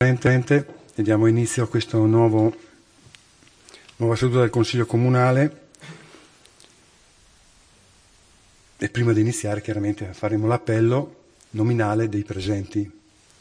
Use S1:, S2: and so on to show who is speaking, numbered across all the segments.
S1: E diamo inizio a questa nuova seduta del Consiglio Comunale. E prima di iniziare, chiaramente, faremo l'appello nominale dei presenti.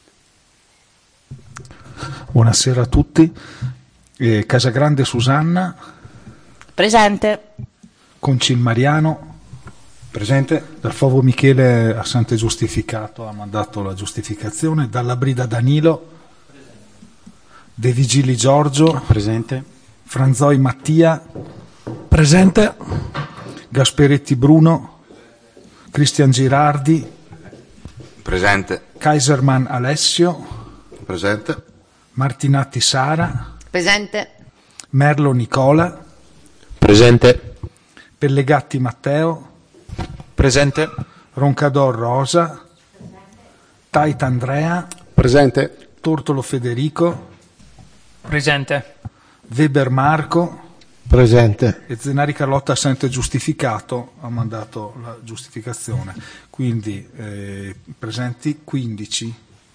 S2: Buonasera a tutti. Casagrande Susanna.
S3: Presente.
S2: Concin Mariano.
S1: Presente.
S2: Dal Fovo Michele, assente giustificato, ha mandato la giustificazione. Dalla Brida Danilo. De Vigili Giorgio.
S4: Presente.
S2: Franzoi Mattia.
S5: Presente.
S2: Gasperetti Bruno. Cristian Girardi.
S6: Presente.
S2: Kaiserman Alessio.
S6: Presente.
S2: Martinatti Sara.
S3: Presente.
S2: Merlo Nicola.
S4: Presente.
S2: Pellegatti Matteo.
S4: Presente.
S2: Roncador Rosa. Taita Andrea.
S5: Presente.
S2: Tortolo Federico.
S5: Presente.
S2: Weber Marco.
S5: Presente.
S2: E Zenari Carlotta, assente giustificato, ha mandato la giustificazione. Quindi presenti 15.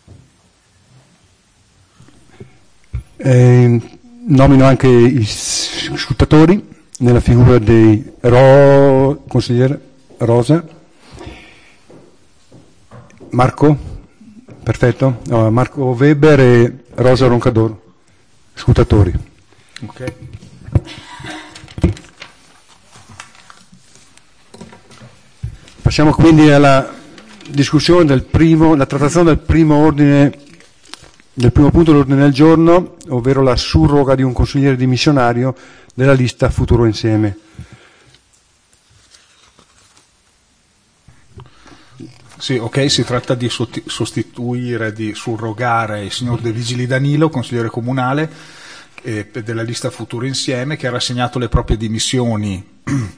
S1: Nomino anche i scrutatori nella figura dei consigliere Rosa. Marco? Perfetto. No, Marco Weber e Rosa Roncador. Scrutatori.
S2: Ok.
S1: Passiamo quindi alla discussione la trattazione del primo punto dell'ordine del giorno, ovvero la surroga di un consigliere dimissionario della lista Futuro Insieme.
S2: Sì, ok, si tratta di sostituire, di surrogare il signor De Vigili Danilo, consigliere comunale della lista Futuro Insieme, che ha rassegnato le proprie dimissioni,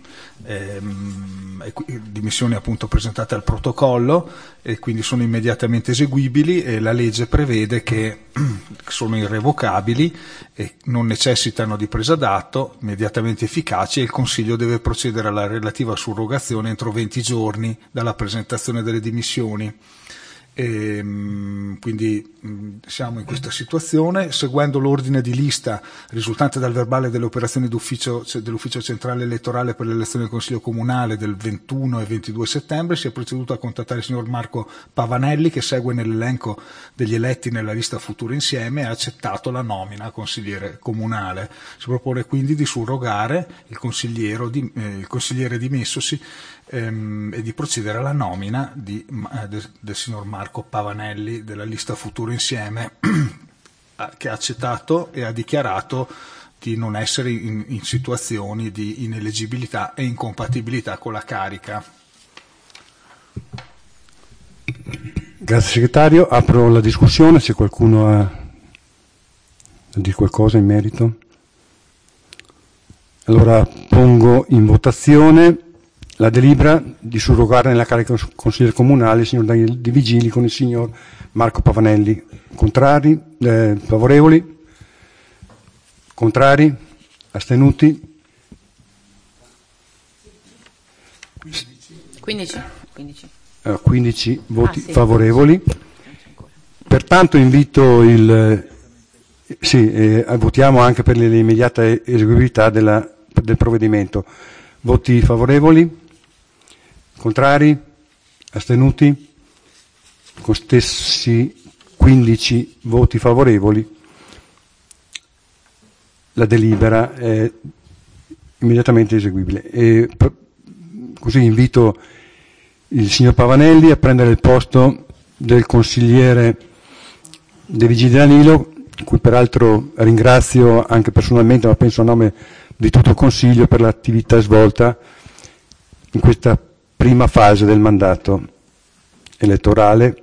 S2: dimissioni appunto presentate al protocollo, e quindi sono immediatamente eseguibili, e la legge prevede che sono irrevocabili e non necessitano di presa d'atto, immediatamente efficaci, e il Consiglio deve procedere alla relativa surrogazione entro 20 giorni dalla presentazione delle dimissioni. Quindi siamo in questa situazione, seguendo l'ordine di lista risultante dal verbale delle operazioni dell'Ufficio Centrale Elettorale per le elezioni del Consiglio Comunale del 21 e 22 settembre. Si è proceduto a contattare il signor Marco Pavanelli, che segue nell'elenco degli eletti nella lista Futuro Insieme, e ha accettato la nomina a consigliere comunale. Si propone quindi di surrogare il consigliere dimessosi e di procedere alla nomina del signor Marco Pavanelli della lista Futuro Insieme, che ha accettato e ha dichiarato di non essere in situazioni di ineleggibilità e incompatibilità con la carica.
S1: Grazie segretario, apro la discussione, se qualcuno ha da dire qualcosa in merito. Allora pongo in votazione la delibera di surrogare nella carica consigliere comunale il signor Daniele Di Vigili con il signor Marco Pavanelli. Contrari? Favorevoli? Contrari? Astenuti?
S3: 15.
S1: 15 voti
S3: sì.
S1: Favorevoli. Pertanto invito votiamo anche per l'immediata eseguibilità del provvedimento. Voti favorevoli? Contrari? Astenuti? Con stessi 15 voti favorevoli, la delibera è immediatamente eseguibile. Così invito il signor Pavanelli a prendere il posto del consigliere De Vigili Danilo, cui peraltro ringrazio anche personalmente, ma penso a nome di tutto il Consiglio, per l'attività svolta in questa prima fase del mandato elettorale.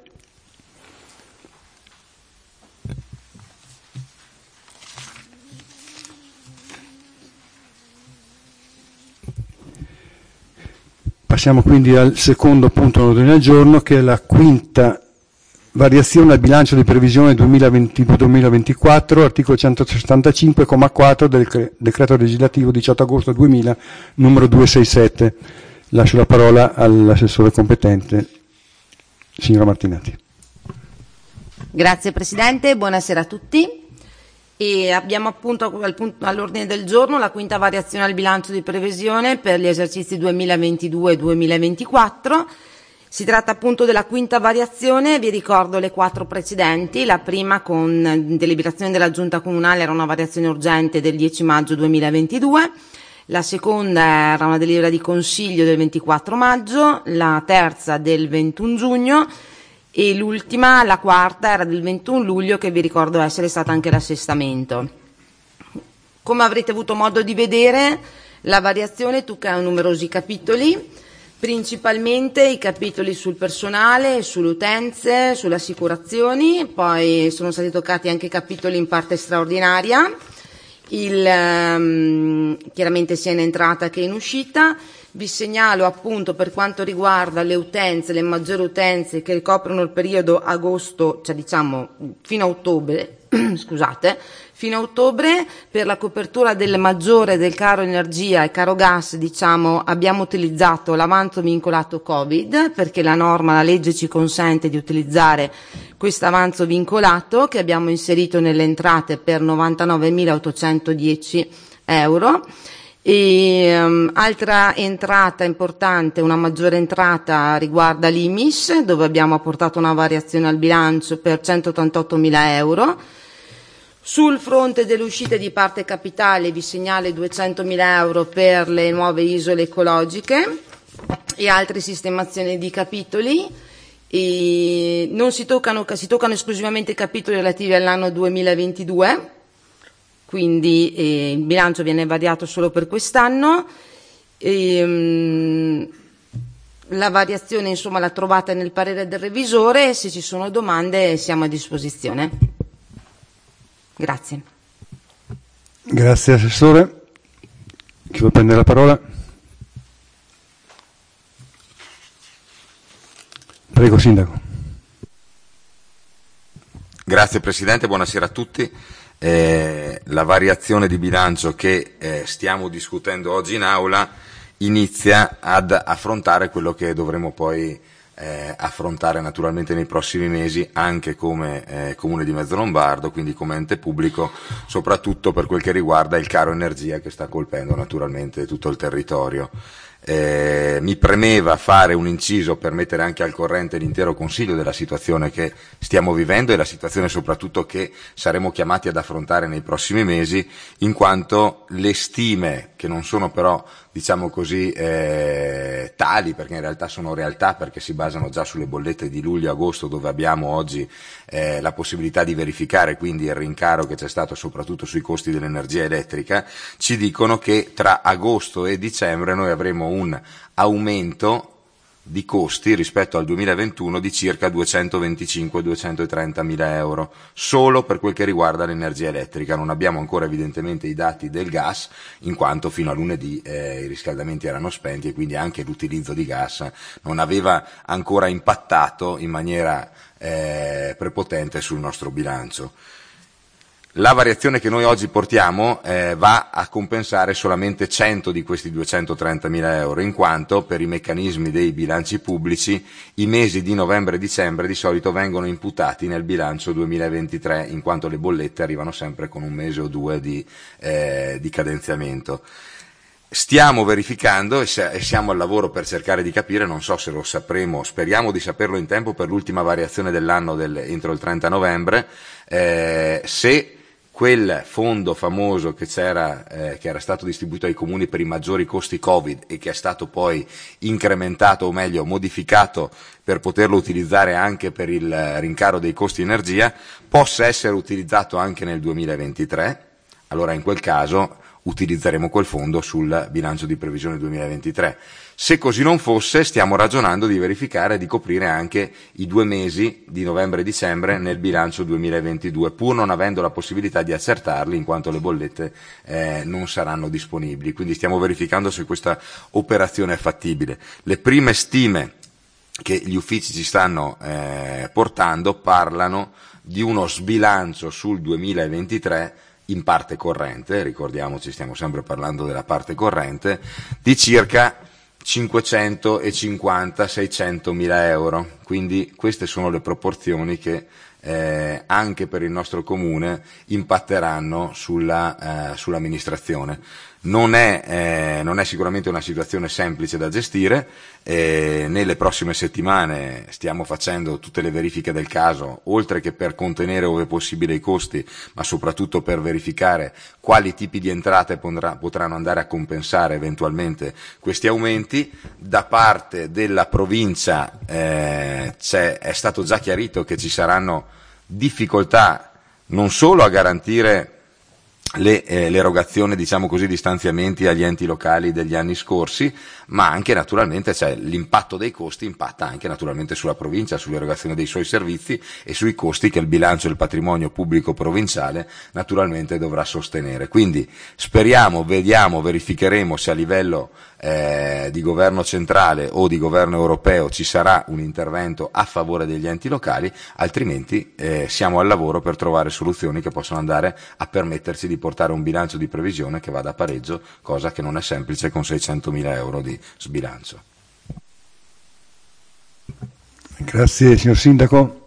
S1: Passiamo quindi al secondo punto dell'ordine del giorno, che è la quinta variazione al bilancio di previsione 2022-2024, articolo 175,4 del decreto legislativo 18 agosto 2000, numero 267. Lascio la parola all'assessore competente, signora Martinatti.
S3: Grazie Presidente, buonasera a tutti. E abbiamo appunto all'ordine del giorno la quinta variazione al bilancio di previsione per gli esercizi 2022 e 2024. Si tratta appunto della quinta variazione, vi ricordo le 4 precedenti. La prima, con deliberazione della Giunta Comunale, era una variazione urgente del 10 maggio 2022. La seconda era una delibera di Consiglio del 24 maggio, la terza del 21 giugno e l'ultima, la quarta, era del 21 luglio, che vi ricordo essere stata anche l'assestamento. Come avrete avuto modo di vedere, la variazione tocca numerosi capitoli, principalmente i capitoli sul personale, sulle utenze, sulle assicurazioni, poi sono stati toccati anche capitoli in parte straordinaria, chiaramente sia in entrata che in uscita. Vi segnalo appunto, per quanto riguarda le utenze, le maggiori utenze che ricoprono il periodo agosto, cioè diciamo fino a ottobre, scusate, fino a ottobre, per la copertura del maggiore del caro energia e caro gas, diciamo, abbiamo utilizzato l'avanzo vincolato Covid, perché la norma, la legge ci consente di utilizzare questo avanzo vincolato, che abbiamo inserito nelle entrate per 99.810 euro. E altra entrata importante, una maggiore entrata, riguarda l'IMIS, dove abbiamo apportato una variazione al bilancio per 188.000 euro. Sul fronte delle uscite di parte capitale vi segnalo 200.000 euro per le nuove isole ecologiche e altre sistemazioni di capitoli. E non si toccano esclusivamente i capitoli relativi all'anno 2022. Quindi il bilancio viene variato solo per quest'anno. La variazione insomma la trovate nel parere del revisore e se ci sono domande siamo a disposizione. Grazie.
S1: Grazie Assessore. Chi vuole prendere la parola? Prego Sindaco.
S6: Grazie Presidente, buonasera a tutti. La variazione di bilancio che stiamo discutendo oggi in aula inizia ad affrontare quello che dovremo poi affrontare naturalmente nei prossimi mesi anche come Comune di Mezzolombardo, quindi come ente pubblico, soprattutto per quel che riguarda il caro energia che sta colpendo naturalmente tutto il territorio. Mi premeva fare un inciso per mettere anche al corrente l'intero Consiglio della situazione che stiamo vivendo e la situazione soprattutto che saremo chiamati ad affrontare nei prossimi mesi, in quanto le stime, che non sono però diciamo così tali, perché in realtà sono realtà, perché si basano già sulle bollette di luglio e agosto, dove abbiamo oggi la possibilità di verificare quindi il rincaro che c'è stato soprattutto sui costi dell'energia elettrica, ci dicono che tra agosto e dicembre noi avremo un aumento di costi rispetto al 2021 di circa 225-230 mila euro, solo per quel che riguarda l'energia elettrica. Non abbiamo ancora evidentemente i dati del gas, in quanto fino a lunedì i riscaldamenti erano spenti e quindi anche l'utilizzo di gas non aveva ancora impattato in maniera prepotente sul nostro bilancio. La variazione che noi oggi portiamo va a compensare solamente 100 di questi 230.000 euro, in quanto per i meccanismi dei bilanci pubblici i mesi di novembre e dicembre di solito vengono imputati nel bilancio 2023, in quanto le bollette arrivano sempre con un mese o due di cadenziamento. Stiamo verificando e siamo al lavoro per cercare di capire, non so se lo sapremo, speriamo di saperlo in tempo per l'ultima variazione dell'anno entro il 30 novembre, se quel fondo famoso che c'era, che era stato distribuito ai comuni per i maggiori costi Covid e che è stato poi incrementato, o meglio modificato per poterlo utilizzare anche per il rincaro dei costi energia, possa essere utilizzato anche nel 2023, allora in quel caso utilizzeremo quel fondo sul bilancio di previsione 2023. Se così non fosse, stiamo ragionando di verificare e di coprire anche i 2 mesi di novembre e dicembre nel bilancio 2022, pur non avendo la possibilità di accertarli in quanto le bollette non saranno disponibili. Quindi stiamo verificando se questa operazione è fattibile. Le prime stime che gli uffici ci stanno portando parlano di uno sbilancio sul 2023 in parte corrente, ricordiamoci stiamo sempre parlando della parte corrente, di circa 550-600 mila euro, quindi queste sono le proporzioni che anche per il nostro comune impatteranno sull'amministrazione. Non è sicuramente una situazione semplice da gestire. Nelle prossime settimane stiamo facendo tutte le verifiche del caso, oltre che per contenere ove possibile i costi, ma soprattutto per verificare quali tipi di entrate potranno andare a compensare eventualmente questi aumenti. Da parte della provincia è stato già chiarito che ci saranno difficoltà non solo a garantire l'erogazione, diciamo così, di stanziamenti agli enti locali degli anni scorsi, ma anche naturalmente l'impatto dei costi impatta anche naturalmente sulla provincia, sull'erogazione dei suoi servizi e sui costi che il bilancio del patrimonio pubblico provinciale naturalmente dovrà sostenere. Quindi speriamo, verificheremo se a livello di governo centrale o di governo europeo ci sarà un intervento a favore degli enti locali, altrimenti siamo al lavoro per trovare soluzioni che possano andare a permetterci di portare un bilancio di previsione che vada a pareggio, cosa che non è semplice con 600.000 euro di sbilancio.
S1: Grazie signor Sindaco.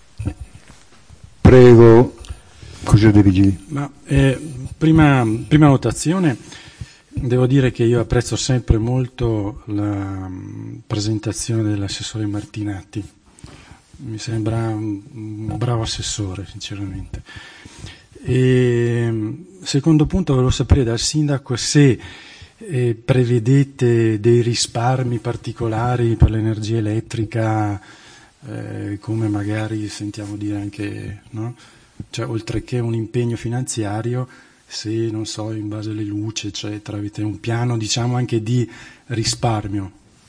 S1: Prego, consigliere De Vigili.
S5: Prima notazione, devo dire che io apprezzo sempre molto la presentazione dell'assessore Martinatti, mi sembra un bravo assessore sinceramente. E secondo punto, volevo sapere dal sindaco se prevedete dei risparmi particolari per l'energia elettrica, come magari sentiamo dire anche, no? Cioè, oltre che un impegno finanziario, se non so, in base alle luci eccetera, avete un piano diciamo anche di risparmio.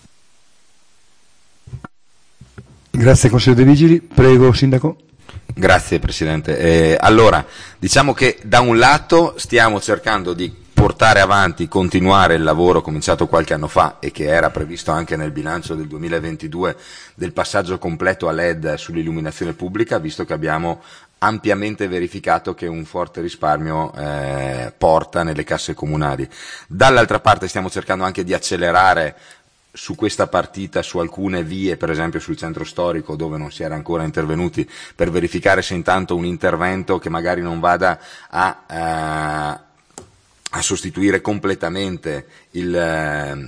S1: Grazie consigliere De Vigili. Prego sindaco.
S6: Grazie Presidente. Allora, diciamo che da un lato stiamo cercando di portare avanti, continuare il lavoro cominciato qualche anno fa e che era previsto anche nel bilancio del 2022 del passaggio completo a LED sull'illuminazione pubblica, visto che abbiamo ampiamente verificato che un forte risparmio porta nelle casse comunali. Dall'altra parte stiamo cercando anche di accelerare su questa partita, su alcune vie, per esempio sul centro storico dove non si era ancora intervenuti, per verificare se intanto un intervento che magari non vada a sostituire completamente il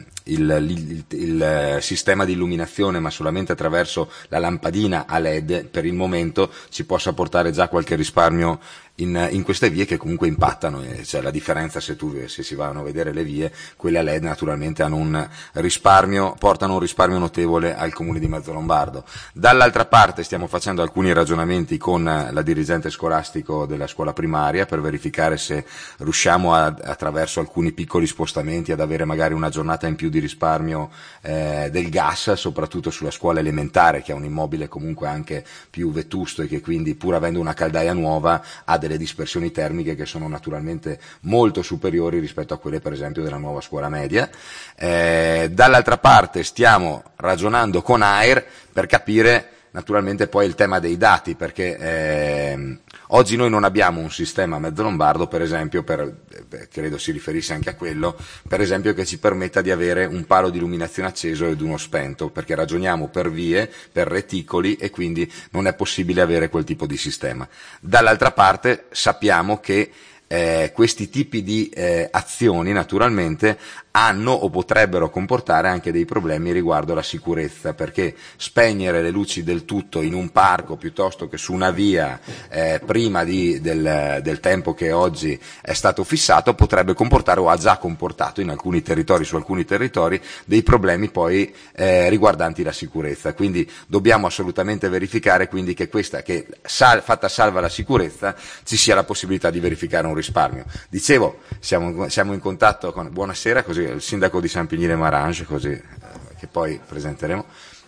S6: sistema di illuminazione, ma solamente attraverso la lampadina a LED, per il momento ci possa portare già qualche risparmio in queste vie che comunque impattano, cioè la differenza se si vanno a vedere le vie, quelle a LED naturalmente hanno portano un risparmio notevole al comune di Mezzolombardo. Dall'altra parte stiamo facendo alcuni ragionamenti con la dirigente scolastico della scuola primaria per verificare se riusciamo attraverso alcuni piccoli spostamenti ad avere magari una giornata in più di risparmio del gas, soprattutto sulla scuola elementare che ha un immobile comunque anche più vetusto e che quindi pur avendo una caldaia nuova ha delle dispersioni termiche che sono naturalmente molto superiori rispetto a quelle per esempio della nuova scuola media. Dall'altra parte stiamo ragionando con AIR per capire naturalmente poi il tema dei dati, perché oggi noi non abbiamo un sistema a Mezzolombardo, per esempio, credo si riferisse anche a quello, per esempio che ci permetta di avere un palo di illuminazione acceso ed uno spento, perché ragioniamo per vie, per reticoli e quindi non è possibile avere quel tipo di sistema. Dall'altra parte sappiamo che questi tipi di azioni naturalmente hanno o potrebbero comportare anche dei problemi riguardo alla sicurezza, perché spegnere le luci del tutto in un parco piuttosto che su una via prima del tempo che oggi è stato fissato potrebbe comportare o ha già comportato in alcuni territori, su alcuni territori, dei problemi poi riguardanti la sicurezza. Quindi dobbiamo assolutamente verificare quindi che fatta salva la sicurezza ci sia la possibilità di verificare un risparmio. Dicevo, siamo in contatto con buonasera, così il sindaco di San Pignile Marange, così che poi presenteremo.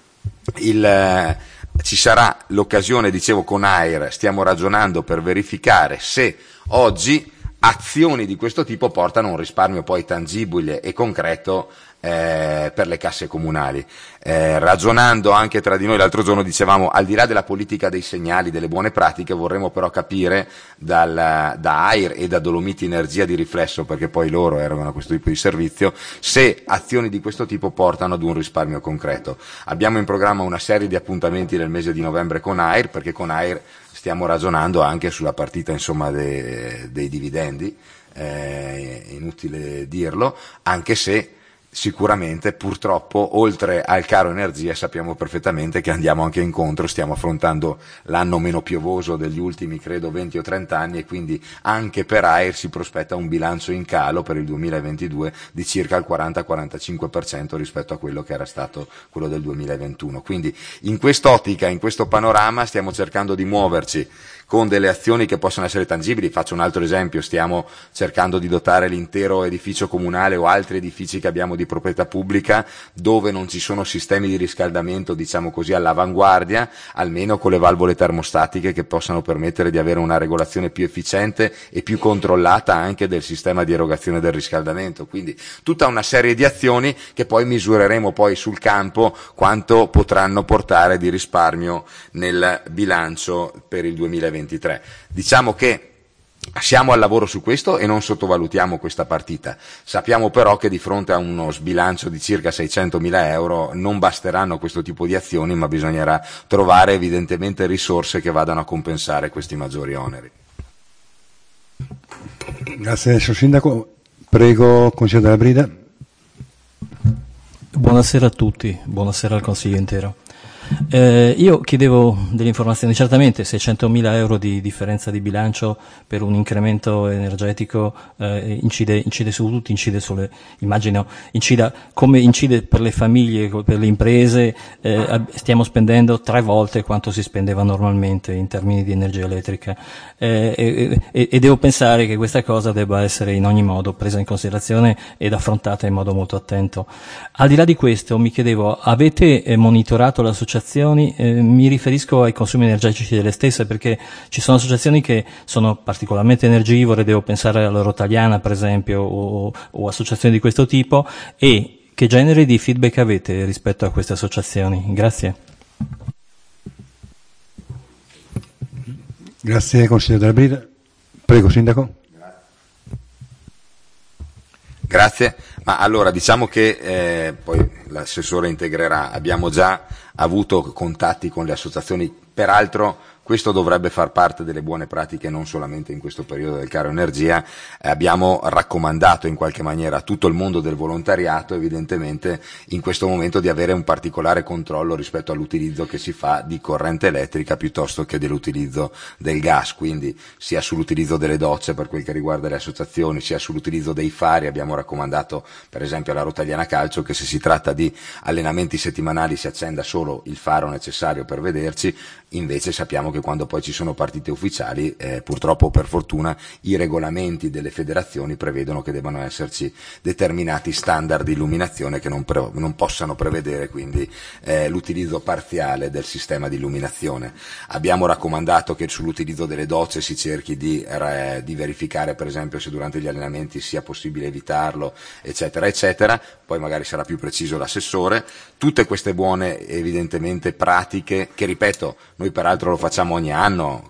S6: Ci sarà l'occasione, dicevo, con AIR, stiamo ragionando per verificare se oggi azioni di questo tipo portano un risparmio poi tangibile e concreto per le casse comunali. Ragionando anche tra di noi l'altro giorno dicevamo, al di là della politica dei segnali, delle buone pratiche, vorremmo però capire da AIR e da Dolomiti Energia di riflesso, perché poi loro erogano questo tipo di servizio, se azioni di questo tipo portano ad un risparmio concreto. Abbiamo in programma una serie di appuntamenti nel mese di novembre con AIR, perché con AIR stiamo ragionando anche sulla partita insomma dei dividendi, inutile dirlo, anche se sicuramente purtroppo oltre al caro energia sappiamo perfettamente che andiamo anche incontro, stiamo affrontando l'anno meno piovoso degli ultimi credo 20 o 30 anni e quindi anche per AIR si prospetta un bilancio in calo per il 2022 di circa il 40-45% rispetto a quello che era stato quello del 2021. Quindi in quest'ottica, in questo panorama stiamo cercando di muoverci con delle azioni che possono essere tangibili. Faccio un altro esempio, stiamo cercando di dotare l'intero edificio comunale o altri edifici che abbiamo di proprietà pubblica dove non ci sono sistemi di riscaldamento, diciamo così, all'avanguardia, almeno con le valvole termostatiche che possano permettere di avere una regolazione più efficiente e più controllata anche del sistema di erogazione del riscaldamento. Quindi tutta una serie di azioni che poi misureremo poi sul campo quanto potranno portare di risparmio nel bilancio per il 2023. Diciamo che siamo al lavoro su questo e non sottovalutiamo questa partita. Sappiamo però che di fronte a uno sbilancio di circa 600.000 euro non basteranno questo tipo di azioni, ma bisognerà trovare evidentemente risorse che vadano a compensare questi maggiori oneri.
S1: Grazie, signor Sindaco. Prego, Consiglio della Brida.
S7: Buonasera a tutti, buonasera al Consiglio intero. Io chiedevo delle informazioni. Certamente 600.000 euro di differenza di bilancio per un incremento energetico incide su tutti, incide sulle, immagino, come incide per le famiglie, per le imprese. Stiamo spendendo 3 volte quanto si spendeva normalmente in termini di energia elettrica e devo pensare che questa cosa debba essere in ogni modo presa in considerazione ed affrontata in modo molto attento. Al di là di questo mi chiedevo, avete monitorato le associazioni? Mi riferisco ai consumi energetici delle stesse, perché ci sono associazioni che sono particolarmente energivore, devo pensare alla Rotaliana per esempio o associazioni di questo tipo, e che genere di feedback avete rispetto a queste associazioni? Grazie.
S1: Grazie, Consiglio della Brida. Prego, Sindaco.
S6: Grazie, ma allora diciamo che poi l'assessore integrerà, abbiamo già avuto contatti con le associazioni, peraltro questo dovrebbe far parte delle buone pratiche non solamente in questo periodo del caro energia, abbiamo raccomandato in qualche maniera a tutto il mondo del volontariato evidentemente in questo momento di avere un particolare controllo rispetto all'utilizzo che si fa di corrente elettrica piuttosto che dell'utilizzo del gas, quindi sia sull'utilizzo delle docce per quel che riguarda le associazioni, sia sull'utilizzo dei fari. Abbiamo raccomandato per esempio alla Rotaliana Calcio che se si tratta di allenamenti settimanali si accenda solo il faro necessario per vederci, invece sappiamo che quando poi ci sono partite ufficiali, purtroppo o per fortuna, i regolamenti delle federazioni prevedono che debbano esserci determinati standard di illuminazione che non possano prevedere quindi l'utilizzo parziale del sistema di illuminazione. Abbiamo raccomandato che sull'utilizzo delle docce si cerchi di verificare per esempio se durante gli allenamenti sia possibile evitarlo, eccetera, eccetera. Poi magari sarà più preciso l'assessore. Tutte queste buone evidentemente pratiche che, ripeto, noi peraltro lo facciamo ogni anno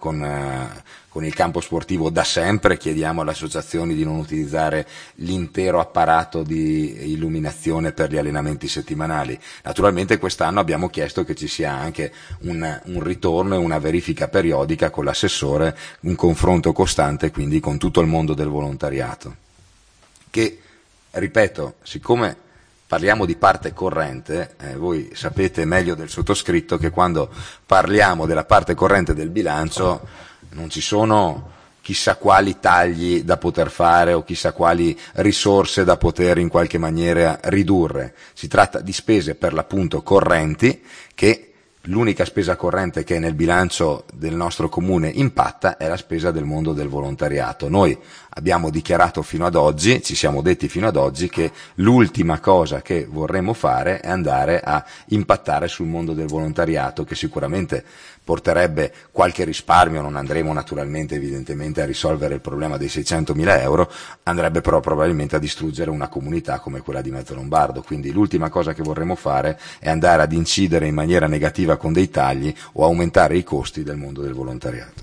S6: con il campo sportivo da sempre, chiediamo alle associazioni di non utilizzare l'intero apparato di illuminazione per gli allenamenti settimanali. Naturalmente quest'anno abbiamo chiesto che ci sia anche un ritorno e una verifica periodica con l'assessore, un confronto costante quindi con tutto il mondo del volontariato. Che, ripeto, siccome parliamo di parte corrente, voi sapete meglio del sottoscritto che quando parliamo della parte corrente del bilancio non ci sono chissà quali tagli da poter fare o chissà quali risorse da poter in qualche maniera ridurre. Si tratta di spese per l'appunto correnti che l'unica spesa corrente che nel bilancio del nostro comune impatta è la spesa del mondo del volontariato. Noi abbiamo dichiarato fino ad oggi, ci siamo detti fino ad oggi che l'ultima cosa che vorremmo fare è andare a impattare sul mondo del volontariato, che sicuramente porterebbe qualche risparmio, non andremo naturalmente evidentemente a risolvere il problema dei 600.000 euro, andrebbe però probabilmente a distruggere una comunità come quella di Mezzolombardo. Quindi l'ultima cosa che vorremmo fare è andare ad incidere in maniera negativa con dei tagli o aumentare i costi del mondo del volontariato.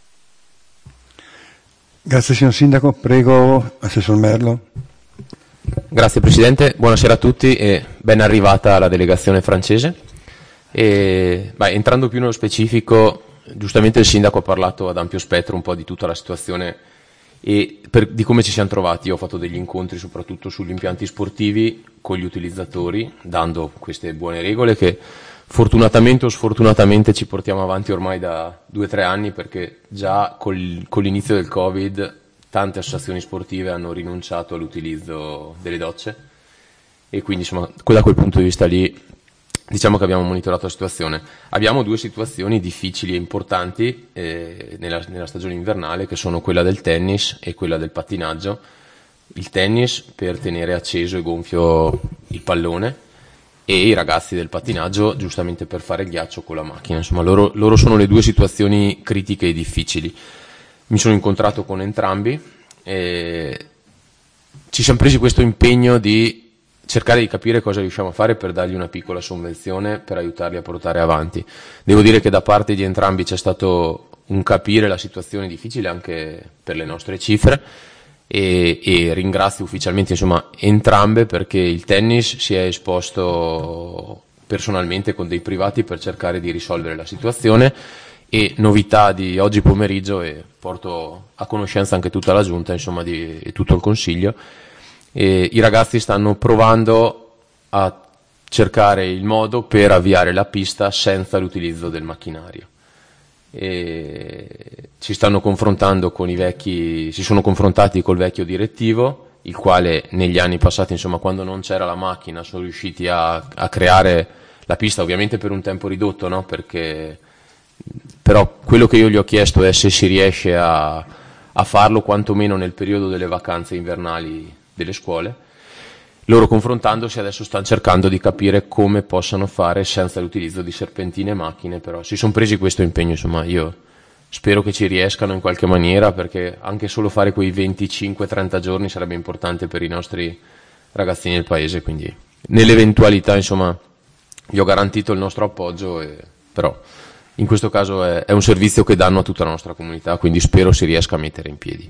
S1: Grazie signor Sindaco, prego Assessor Merlo.
S4: Grazie Presidente, buonasera a tutti e ben arrivata la delegazione francese. Entrando più nello specifico, giustamente il Sindaco ha parlato ad ampio spettro un po' di tutta la situazione e di come ci siamo trovati. Io ho fatto degli incontri soprattutto sugli impianti sportivi con gli utilizzatori, dando queste buone regole che fortunatamente o sfortunatamente ci portiamo avanti ormai da 2-3 anni, perché già con l'inizio del Covid tante associazioni sportive hanno rinunciato all'utilizzo delle docce e quindi insomma da quel punto di vista lì diciamo che abbiamo monitorato la situazione. Abbiamo due situazioni difficili e importanti nella stagione invernale, che sono quella del tennis e quella del pattinaggio. Il tennis per tenere acceso e gonfio il pallone e i ragazzi del pattinaggio giustamente per fare il ghiaccio con la macchina. Insomma, loro sono le due situazioni critiche e difficili. Mi sono incontrato con entrambi e ci siamo presi questo impegno di cercare di capire cosa riusciamo a fare per dargli una piccola sovvenzione per aiutarli a portare avanti. Devo dire che da parte di entrambi c'è stato un capire la situazione difficile anche per le nostre cifre e ringrazio ufficialmente insomma entrambe, perché il tennis si è esposto personalmente con dei privati per cercare di risolvere la situazione. E novità di oggi pomeriggio, e porto a conoscenza anche tutta la giunta insomma e tutto il consiglio, e i ragazzi stanno provando a cercare il modo per avviare la pista senza l'utilizzo del macchinario. E si stanno confrontando con si sono confrontati col vecchio direttivo, il quale negli anni passati insomma quando non c'era la macchina sono riusciti a creare la pista, ovviamente per un tempo ridotto, no? Però quello che io gli ho chiesto è se si riesce a farlo quantomeno nel periodo delle vacanze invernali delle scuole. Loro, confrontandosi, adesso stanno cercando di capire come possano fare senza l'utilizzo di serpentine e macchine, però si sono presi questo impegno. Insomma, io spero che ci riescano in qualche maniera, perché anche solo fare quei 25-30 giorni sarebbe importante per i nostri ragazzini del paese. Quindi nell'eventualità insomma gli ho garantito il nostro appoggio, però in questo caso è un servizio che danno a tutta la nostra comunità, quindi spero si riesca a mettere in piedi.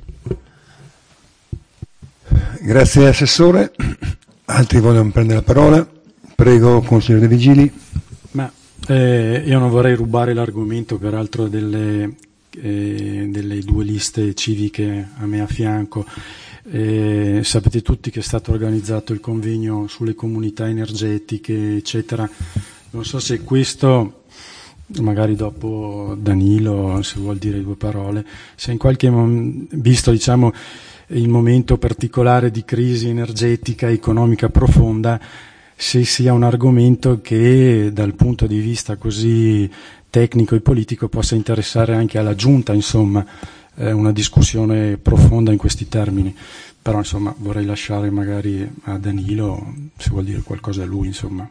S1: Grazie Assessore. Altri vogliono prendere la parola? Prego, Consigliere De Vigili.
S5: Io non vorrei rubare l'argomento, peraltro, delle due liste civiche a me a fianco. Sapete tutti che è stato organizzato il convegno sulle comunità energetiche, eccetera. Non so se questo, magari dopo Danilo, se vuol dire due parole, se in qualche visto diciamo il momento particolare di crisi energetica e economica profonda, se sia un argomento che dal punto di vista così tecnico e politico possa interessare anche alla Giunta, insomma, una discussione profonda in questi termini. Però insomma vorrei lasciare magari a Danilo se vuol dire qualcosa lui, insomma.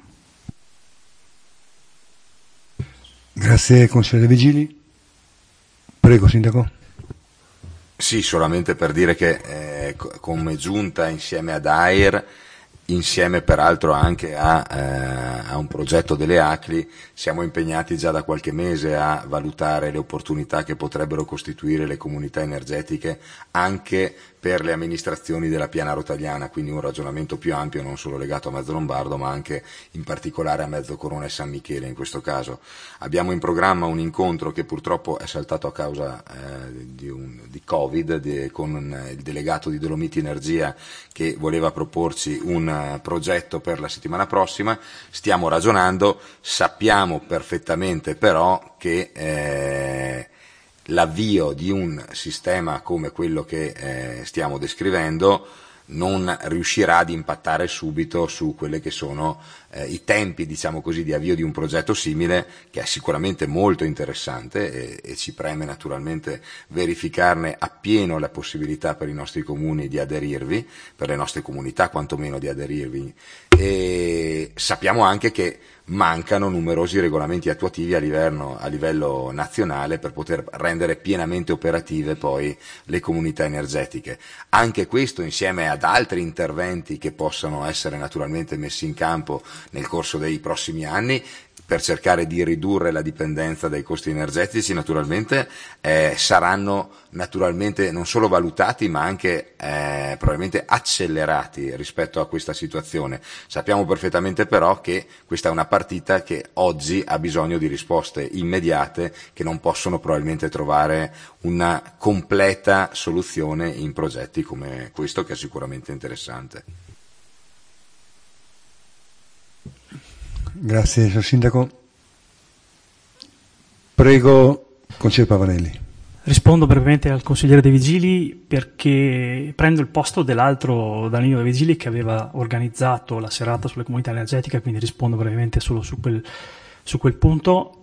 S1: Grazie Consigliere De Vigili. Prego Sindaco.
S6: Sì, solamente per dire che come Giunta insieme ad AIR, insieme peraltro anche a un progetto delle ACLI, siamo impegnati già da qualche mese a valutare le opportunità che potrebbero costituire le comunità energetiche anche per le amministrazioni della Piana Rotagliana, quindi un ragionamento più ampio non solo legato a Mezzolombardo ma anche in particolare a Mezzocorona e San Michele in questo caso. Abbiamo in programma un incontro che purtroppo è saltato a causa di Covid con il delegato di Dolomiti Energia che voleva proporci un progetto per la settimana prossima. Stiamo ragionando, sappiamo perfettamente però che l'avvio di un sistema come quello che stiamo descrivendo non riuscirà ad impattare subito su quelli che sono i tempi, diciamo così, di avvio di un progetto simile, che è sicuramente molto interessante e ci preme naturalmente verificarne appieno la possibilità per i nostri comuni di aderirvi, per le nostre comunità quantomeno di aderirvi. E sappiamo anche che mancano numerosi regolamenti attuativi a livello nazionale per poter rendere pienamente operative poi le comunità energetiche. Anche questo, insieme ad altri interventi che possano essere naturalmente messi in campo nel corso dei prossimi anni, per cercare di ridurre la dipendenza dai costi energetici, naturalmente saranno naturalmente non solo valutati ma anche probabilmente accelerati rispetto a questa situazione. Sappiamo perfettamente però che questa è una partita che oggi ha bisogno di risposte immediate che non possono probabilmente trovare una completa soluzione in progetti come questo, che è sicuramente interessante.
S1: Grazie, signor Sindaco. Prego, consigliere Pavanelli.
S8: Rispondo brevemente al consigliere De Vigili perché prendo il posto dell'altro Danilo De Vigili che aveva organizzato la serata sulle comunità energetiche, quindi rispondo brevemente solo su quel punto.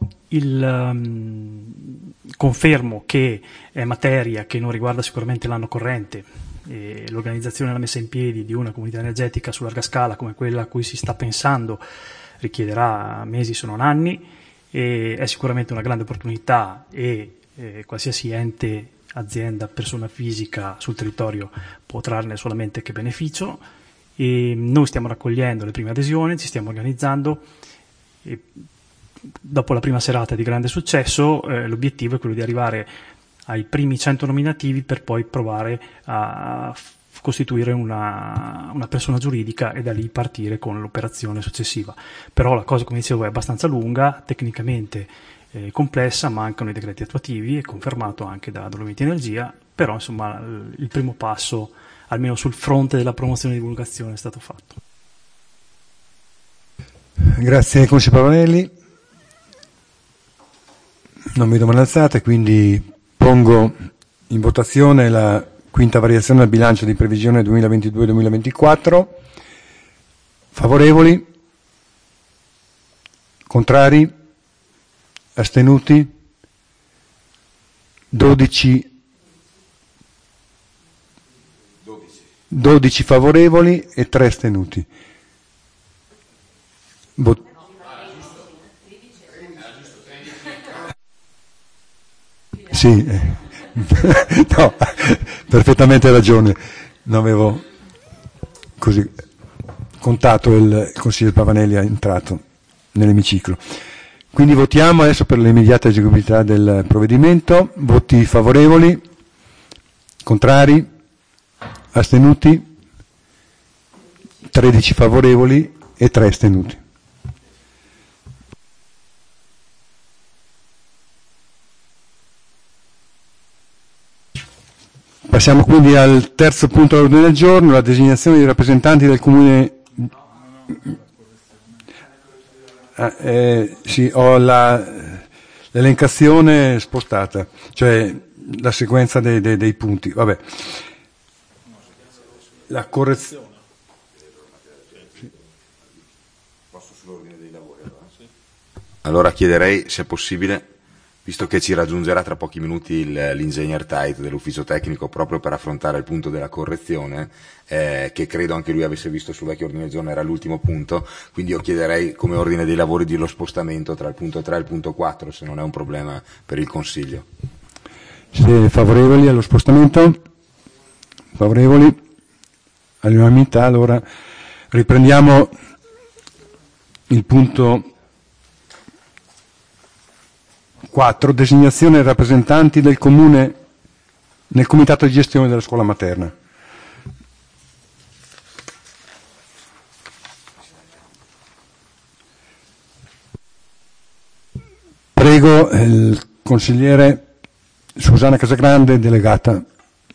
S8: Confermo che è materia che non riguarda sicuramente l'anno corrente. L'organizzazione e la messa in piedi di una comunità energetica su larga scala come quella a cui si sta pensando richiederà mesi se non anni, e è sicuramente una grande opportunità e qualsiasi ente, azienda, persona fisica sul territorio può trarne solamente che beneficio. E noi stiamo raccogliendo le prime adesioni, ci stiamo organizzando e dopo la prima serata di grande successo l'obiettivo è quello di arrivare ai primi 100 nominativi per poi provare a costituire una persona giuridica e da lì partire con l'operazione successiva. Però la cosa, come dicevo, è abbastanza lunga, tecnicamente complessa, mancano i decreti attuativi, è confermato anche da Dolomiti Energia, però insomma il primo passo, almeno sul fronte della promozione e divulgazione, è stato fatto.
S1: Grazie consigliere Pavanelli. Non vedo mani alzate, quindi pongo in votazione la quinta variazione al bilancio di previsione 2022-2024. Favorevoli? Contrari? Astenuti? 12 favorevoli e 3 astenuti. Sì, no, perfettamente ragione, non avevo così contato il consigliere Pavanelli è entrato nell'emiciclo. Quindi votiamo adesso per l'immediata eseguibilità del provvedimento. Voti favorevoli, contrari, astenuti, 13 favorevoli e 3 astenuti. Passiamo quindi al terzo punto all'ordine del giorno, la designazione di rappresentanti del Comune. Sì, ho l'elencazione spostata, cioè la sequenza dei punti. Vabbè. La correzione.
S6: Posso sull'ordine dei lavori allora? Sì. Allora chiederei, se è possibile, visto che ci raggiungerà tra pochi minuti l'ingegner Tait dell'ufficio tecnico proprio per affrontare il punto della correzione, che credo anche lui avesse visto sul vecchio ordine del giorno, era l'ultimo punto, quindi io chiederei come ordine dei lavori di lo spostamento tra il punto 3 e il punto 4, se non è un problema per il Consiglio.
S1: Siete favorevoli allo spostamento? Favorevoli? All'unanimità, allora riprendiamo il punto 4, designazione dei rappresentanti del Comune nel Comitato di gestione della scuola materna. Prego il consigliere Susanna Casagrande, delegata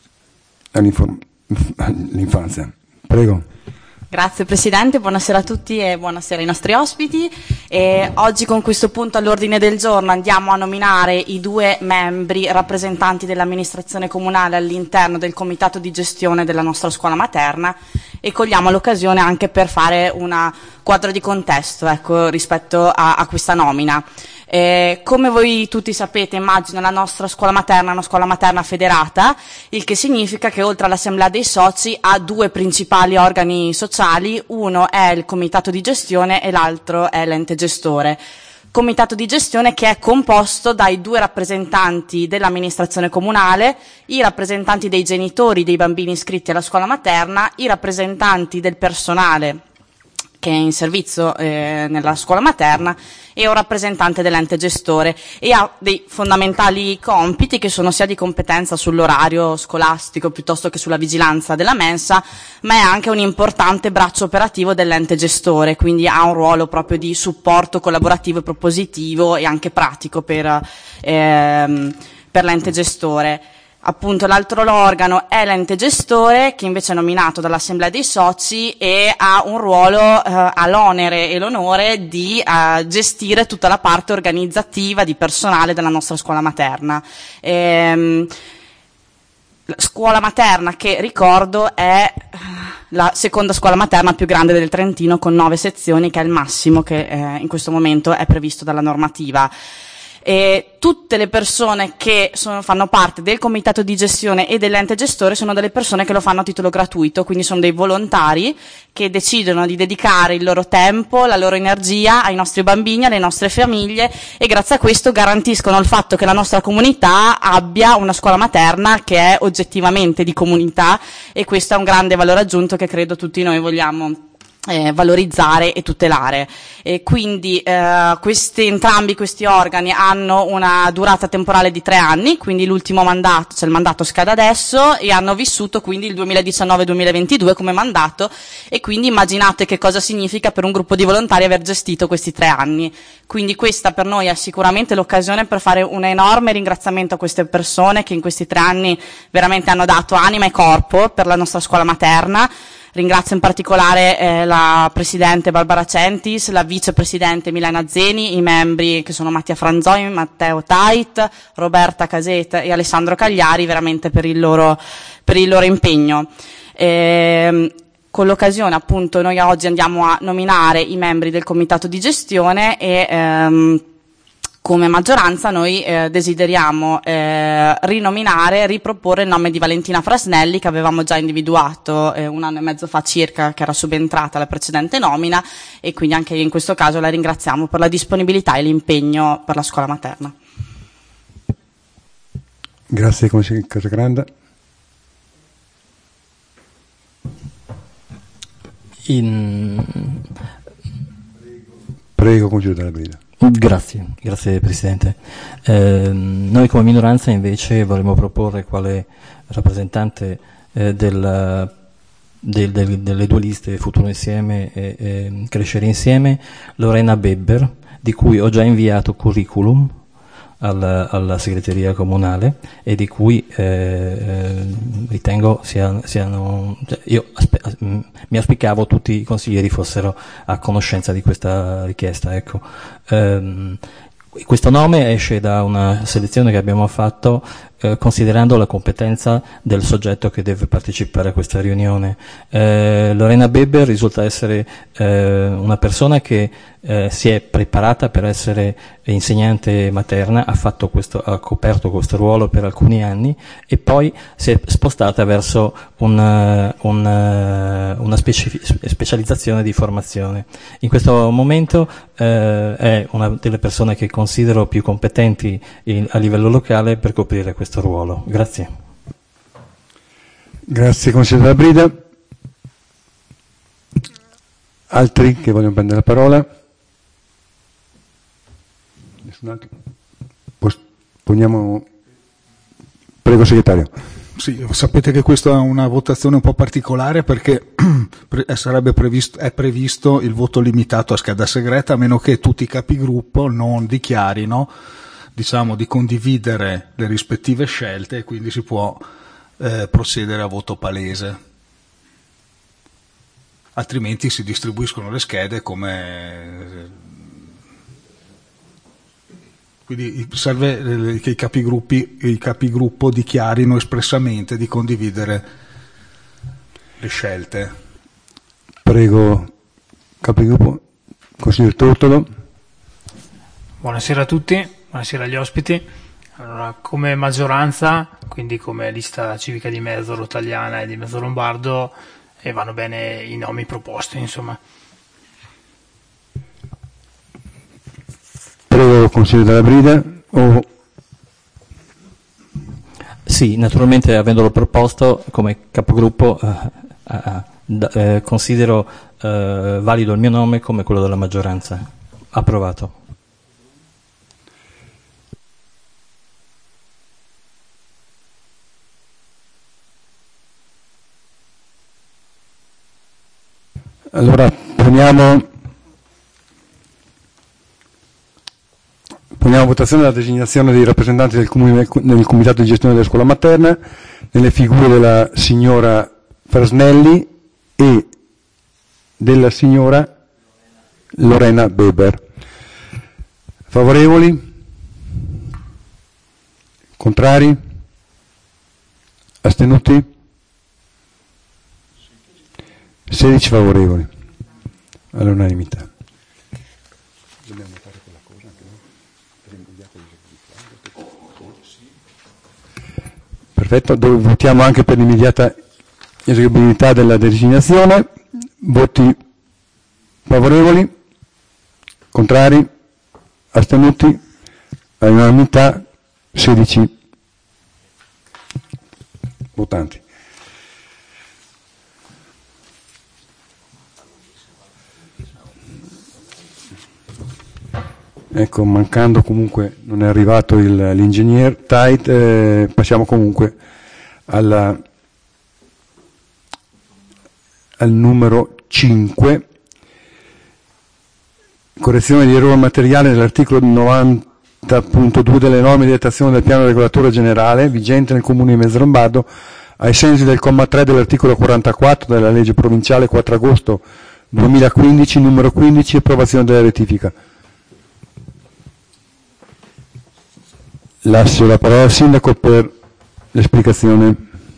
S1: all'infanzia. Prego.
S9: Grazie Presidente, buonasera a tutti e buonasera ai nostri ospiti. Oggi con questo punto all'ordine del giorno andiamo a nominare i 2 membri rappresentanti dell'amministrazione comunale all'interno del comitato di gestione della nostra scuola materna e cogliamo l'occasione anche per fare un quadro di contesto, ecco, rispetto a questa nomina. Come voi tutti sapete, immagino, la nostra scuola materna è una scuola materna federata, il che significa che oltre all'assemblea dei soci ha due principali organi sociali, uno è il comitato di gestione e l'altro è l'ente gestore. Comitato di gestione che è composto dai due rappresentanti dell'amministrazione comunale, i rappresentanti dei genitori dei bambini iscritti alla scuola materna, i rappresentanti del personale che è in servizio nella scuola materna e un rappresentante dell'ente gestore, e ha dei fondamentali compiti che sono sia di competenza sull'orario scolastico piuttosto che sulla vigilanza della mensa, ma è anche un importante braccio operativo dell'ente gestore, quindi ha un ruolo proprio di supporto collaborativo e propositivo e anche pratico per l'ente gestore. Appunto l'altro organo è l'ente gestore, che invece è nominato dall'assemblea dei soci e ha un ruolo, ha l'onere e l'onore di gestire tutta la parte organizzativa di personale della nostra scuola materna. La scuola materna, che ricordo è la seconda scuola materna più grande del Trentino, con 9 sezioni, che è il massimo che in questo momento è previsto dalla normativa. E tutte le persone che fanno parte del comitato di gestione e dell'ente gestore sono delle persone che lo fanno a titolo gratuito, quindi sono dei volontari che decidono di dedicare il loro tempo, la loro energia ai nostri bambini, alle nostre famiglie, e grazie a questo garantiscono il fatto che la nostra comunità abbia una scuola materna che è oggettivamente di comunità, e questo è un grande valore aggiunto che credo tutti noi vogliamo valorizzare e tutelare. E quindi entrambi questi organi hanno una durata temporale di 3 anni, quindi l'ultimo mandato, cioè il mandato scade adesso, e hanno vissuto quindi il 2019-2022 come mandato, e quindi immaginate che cosa significa per un gruppo di volontari aver gestito questi 3 anni. Quindi questa per noi è sicuramente l'occasione per fare un enorme ringraziamento a queste persone che in questi 3 anni veramente hanno dato anima e corpo per la nostra scuola materna. Ringrazio in particolare la Presidente Barbara Centis, la Vicepresidente Milena Zeni, i membri che sono Mattia Franzoi, Matteo Tait, Roberta Caset e Alessandro Cagliari, veramente per il loro impegno. Con l'occasione, appunto, noi oggi andiamo a nominare i membri del Comitato di gestione e come maggioranza noi desideriamo riproporre il nome di Valentina Frasnelli, che avevamo già individuato 1 anno e mezzo fa circa, che era subentrata alla precedente nomina, e quindi anche in questo caso la ringraziamo per la disponibilità e l'impegno per la scuola materna.
S1: Grazie, consigliere Casagranda. Prego, consigliere Dalla Brida.
S7: Grazie Presidente. Noi come minoranza invece vorremmo proporre quale rappresentante delle 2 liste Futuro Insieme e Crescere Insieme Lorena Bebber, di cui ho già inviato curriculum alla segreteria comunale e di cui ritengo mi auspicavo tutti i consiglieri fossero a conoscenza di questa richiesta, ecco. Questo nome esce da una selezione che abbiamo fatto considerando la competenza del soggetto che deve partecipare a questa riunione. Lorena Bebber risulta essere una persona che si è preparata per essere insegnante materna, ha coperto questo ruolo per alcuni anni e poi si è spostata verso una specializzazione di formazione. In questo momento è una delle persone che considero più competenti a livello locale per coprire questo ruolo. Grazie.
S1: Grazie consigliere Dalla Brida. Altri che vogliono prendere la parola? Nessun altro? Prego segretario.
S2: Sì, sapete che questa è una votazione un po' particolare perché è previsto il voto limitato a scheda segreta, a meno che tutti i capigruppo non dichiarino, diciamo, di condividere le rispettive scelte, e quindi si può procedere a voto palese. Altrimenti si distribuiscono le schede come... Quindi serve che i capigruppo dichiarino espressamente di condividere le scelte.
S1: Prego, capigruppo, consigliere Tortolo.
S10: Buonasera a tutti, buonasera agli ospiti. Allora, come maggioranza, quindi come lista civica di Mezzo Italiana e di Mezzo Lombardo, vanno bene i nomi proposti, insomma.
S1: Prego, consigliere Della Brida.
S7: Sì, naturalmente avendolo proposto come capogruppo considero valido il mio nome come quello della maggioranza. Approvato.
S1: Allora poniamo a votazione la designazione dei rappresentanti del comune nel comitato di gestione della scuola materna nelle figure della signora Frasnelli e della signora Lorena Weber. Favorevoli? Contrari? Astenuti? 16 favorevoli all'unanimità. Dobbiamo fare quella cosa anche noi per l'immediata esecuzione. Perfetto, votiamo anche per l'immediata eseguibilità della designazione. Voti favorevoli, contrari, astenuti, all'unanimità 16 votanti. Ecco, mancando comunque, non è arrivato l'ingegner Tait, passiamo comunque al numero 5, correzione di errore materiale nell'articolo 90.2 delle norme di dettazione del piano regolatore generale vigente nel comune di Mezzo Lombardo ai sensi del comma 3 dell'articolo 44 della legge provinciale 4 agosto 2015 numero 15, approvazione della rettifica. Lascio la parola al sindaco per l'esplicazione.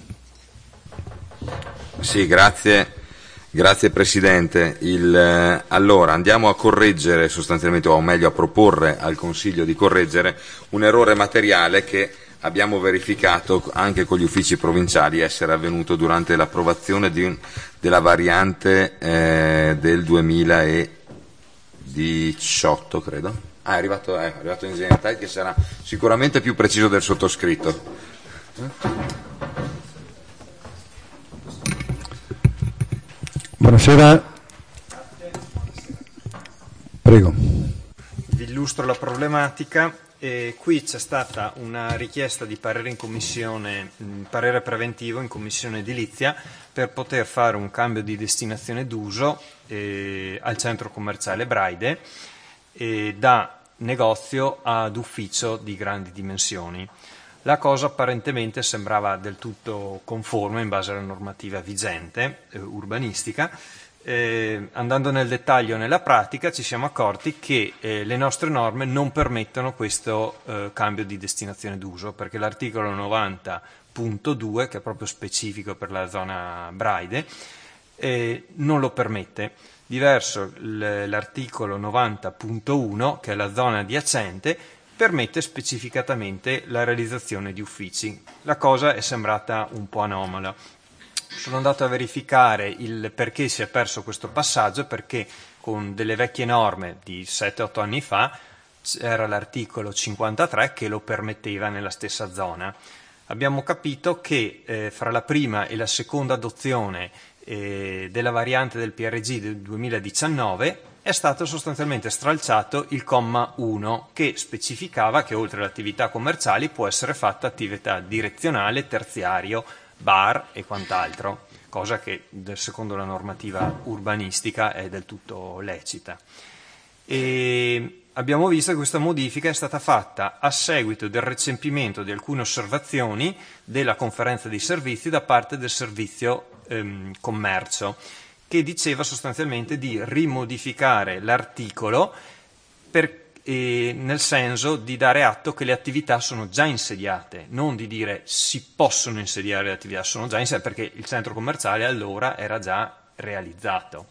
S6: Sì, grazie Presidente. Allora andiamo a correggere sostanzialmente, o meglio a proporre al Consiglio di correggere un errore materiale che abbiamo verificato anche con gli uffici provinciali essere avvenuto durante l'approvazione della variante del 2018, credo. È arrivato l'ingegnere Tait, che sarà sicuramente più preciso del sottoscritto.
S1: Buonasera. Prego.
S11: Vi illustro la problematica. Qui c'è stata una richiesta di parere in commissione, parere preventivo in commissione edilizia per poter fare un cambio di destinazione d'uso al centro commerciale Braide da negozio ad ufficio di grandi dimensioni. La cosa apparentemente sembrava del tutto conforme in base alla normativa vigente urbanistica. Andando nel dettaglio nella pratica ci siamo accorti che le nostre norme non permettono questo cambio di destinazione d'uso, perché l'articolo 90.2, che è proprio specifico per la zona Braide, non lo permette. Diverso l'articolo 90.1, che è la zona adiacente, permette specificatamente la realizzazione di uffici. La cosa è sembrata un po' anomala. Sono andato a verificare il perché si è perso questo passaggio, perché con delle vecchie norme di 7-8 anni fa era l'articolo 53 che lo permetteva nella stessa zona. Abbiamo capito che fra la prima e la seconda adozione della variante del PRG del 2019 è stato sostanzialmente stralciato il comma 1 che specificava che oltre alle attività commerciali può essere fatta attività direzionale, terziario, bar e quant'altro, cosa che secondo la normativa urbanistica è del tutto lecita. E abbiamo visto che questa modifica è stata fatta a seguito del recepimento di alcune osservazioni della conferenza dei servizi da parte del servizio commercio, che diceva sostanzialmente di rimodificare l'articolo nel senso di dare atto che le attività sono già insediate, non di dire si possono insediare le attività, sono già insediate, perché il centro commerciale allora era già realizzato.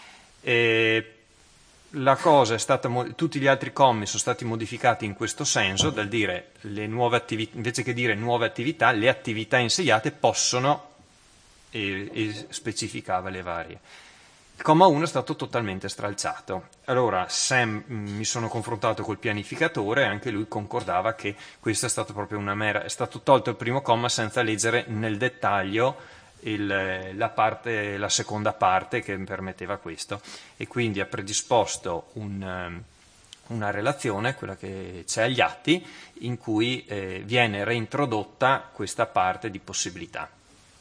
S11: La cosa è stata, tutti gli altri commi sono stati modificati in questo senso, dal dire le nuove attività, invece che dire nuove attività, le attività insediate possono, e specificava le varie. Il comma 1 è stato totalmente stralciato. Allora Sam, mi sono confrontato col pianificatore e anche lui concordava che questo è stato proprio è stato tolto il primo comma senza leggere nel dettaglio la seconda parte che permetteva questo, e quindi ha predisposto una relazione, quella che c'è agli atti, in cui viene reintrodotta questa parte di possibilità.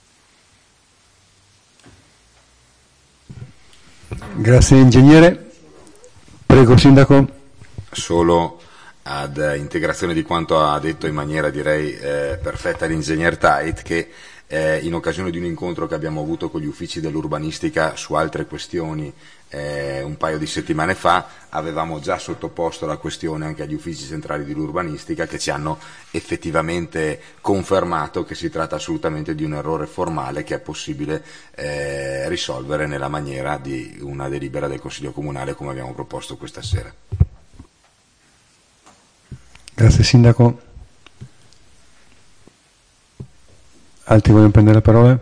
S1: Grazie ingegnere. Prego Sindaco.
S6: Solo ad integrazione di quanto ha detto in maniera direi perfetta l'ingegner Tait, che in occasione di un incontro che abbiamo avuto con gli uffici dell'urbanistica su altre questioni un paio di settimane fa, avevamo già sottoposto la questione anche agli uffici centrali dell'urbanistica, che ci hanno effettivamente confermato che si tratta assolutamente di un errore formale che è possibile risolvere nella maniera di una delibera del Consiglio Comunale come abbiamo proposto questa sera.
S1: Grazie Sindaco. Altri vogliono prendere la parola?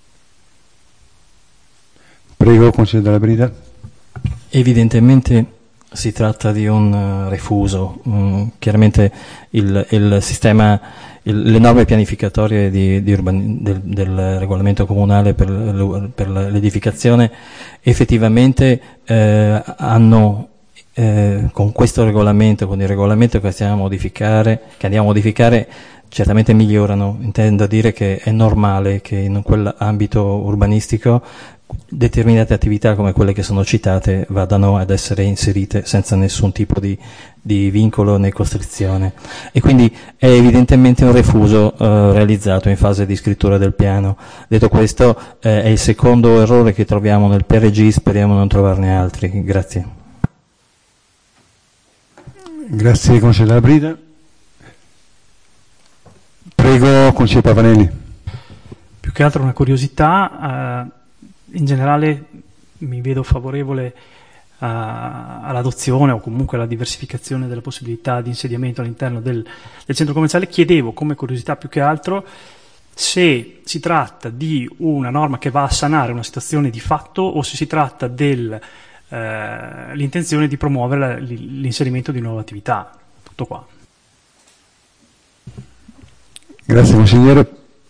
S1: Prego, consigliere Dalla Brida.
S7: Evidentemente si tratta di un refuso. Chiaramente il sistema, le norme pianificatorie del regolamento comunale per l'edificazione effettivamente hanno con questo regolamento, con il regolamento che andiamo a modificare, certamente migliorano. Intendo dire che è normale che in quell'ambito urbanistico determinate attività come quelle che sono citate vadano ad essere inserite senza nessun tipo di vincolo né costrizione, e quindi è evidentemente un refuso realizzato in fase di scrittura del piano. Detto questo, è il secondo errore che troviamo nel PRG, speriamo non trovarne altri. Grazie.
S1: Grazie consigliere Dalla Brida. Prego consigliere Pavanelli.
S8: Più che altro una curiosità, in generale mi vedo favorevole all'adozione o comunque alla diversificazione della possibilità di insediamento all'interno del centro commerciale. Chiedevo come curiosità più che altro se si tratta di una norma che va a sanare una situazione di fatto o se si tratta dell'intenzione di promuovere l'inserimento di nuove attività. Tutto qua.
S1: Grazie consigliere.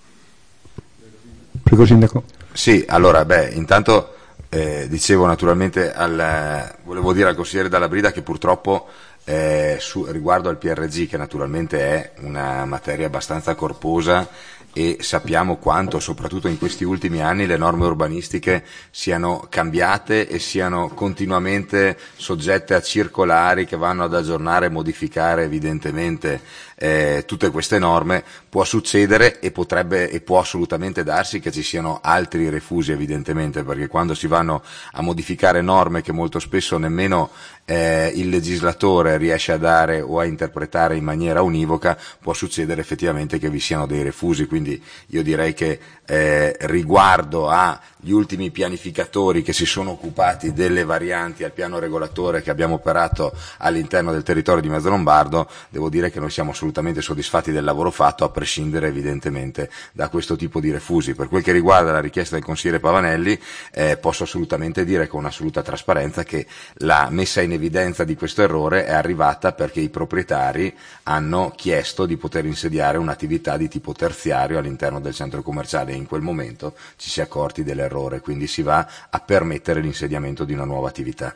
S1: Prego Sindaco.
S6: Sì, allora, intanto dicevo naturalmente volevo dire al consigliere Dalla Brida che purtroppo riguardo al PRG, che naturalmente è una materia abbastanza corposa e sappiamo quanto, soprattutto in questi ultimi anni, le norme urbanistiche siano cambiate e siano continuamente soggette a circolari che vanno ad aggiornare e modificare evidentemente tutte queste norme. Può succedere e può assolutamente darsi che ci siano altri refusi evidentemente, perché quando si vanno a modificare norme che molto spesso nemmeno il legislatore riesce a dare o a interpretare in maniera univoca, può succedere effettivamente che vi siano dei refusi. Quindi io direi che riguardo agli ultimi pianificatori che si sono occupati delle varianti al piano regolatore che abbiamo operato all'interno del territorio di Mezzolombardo, devo dire che noi siamo assolutamente soddisfatti del lavoro fatto, a prescindere evidentemente da questo tipo di refusi. Per quel che riguarda la richiesta del consigliere Pavanelli, posso assolutamente dire con assoluta trasparenza che la messa in evidenza di questo errore è arrivata perché i proprietari hanno chiesto di poter insediare un'attività di tipo terziario all'interno del centro commerciale e in quel momento ci si è accorti dell'errore, quindi si va a permettere l'insediamento di una nuova attività.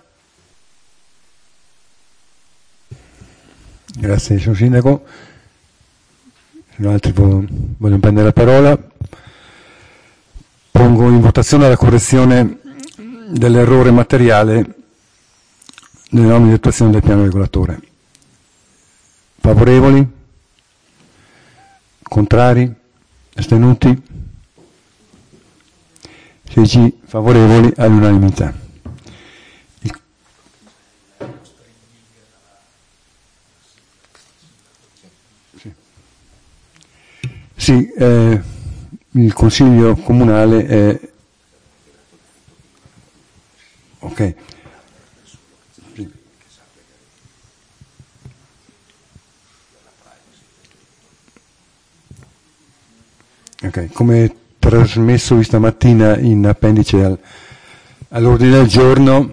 S1: Grazie signor Sindaco. Se no altri vogliono prendere la parola, pongo in votazione la correzione dell'errore materiale nelle norme di attuazione del piano regolatore. Favorevoli? Contrari? Astenuti? 16 favorevoli all'unanimità. Sì, il Consiglio Comunale Ok. Sì. Ok, come trasmesso questa mattina in appendice all'ordine del giorno,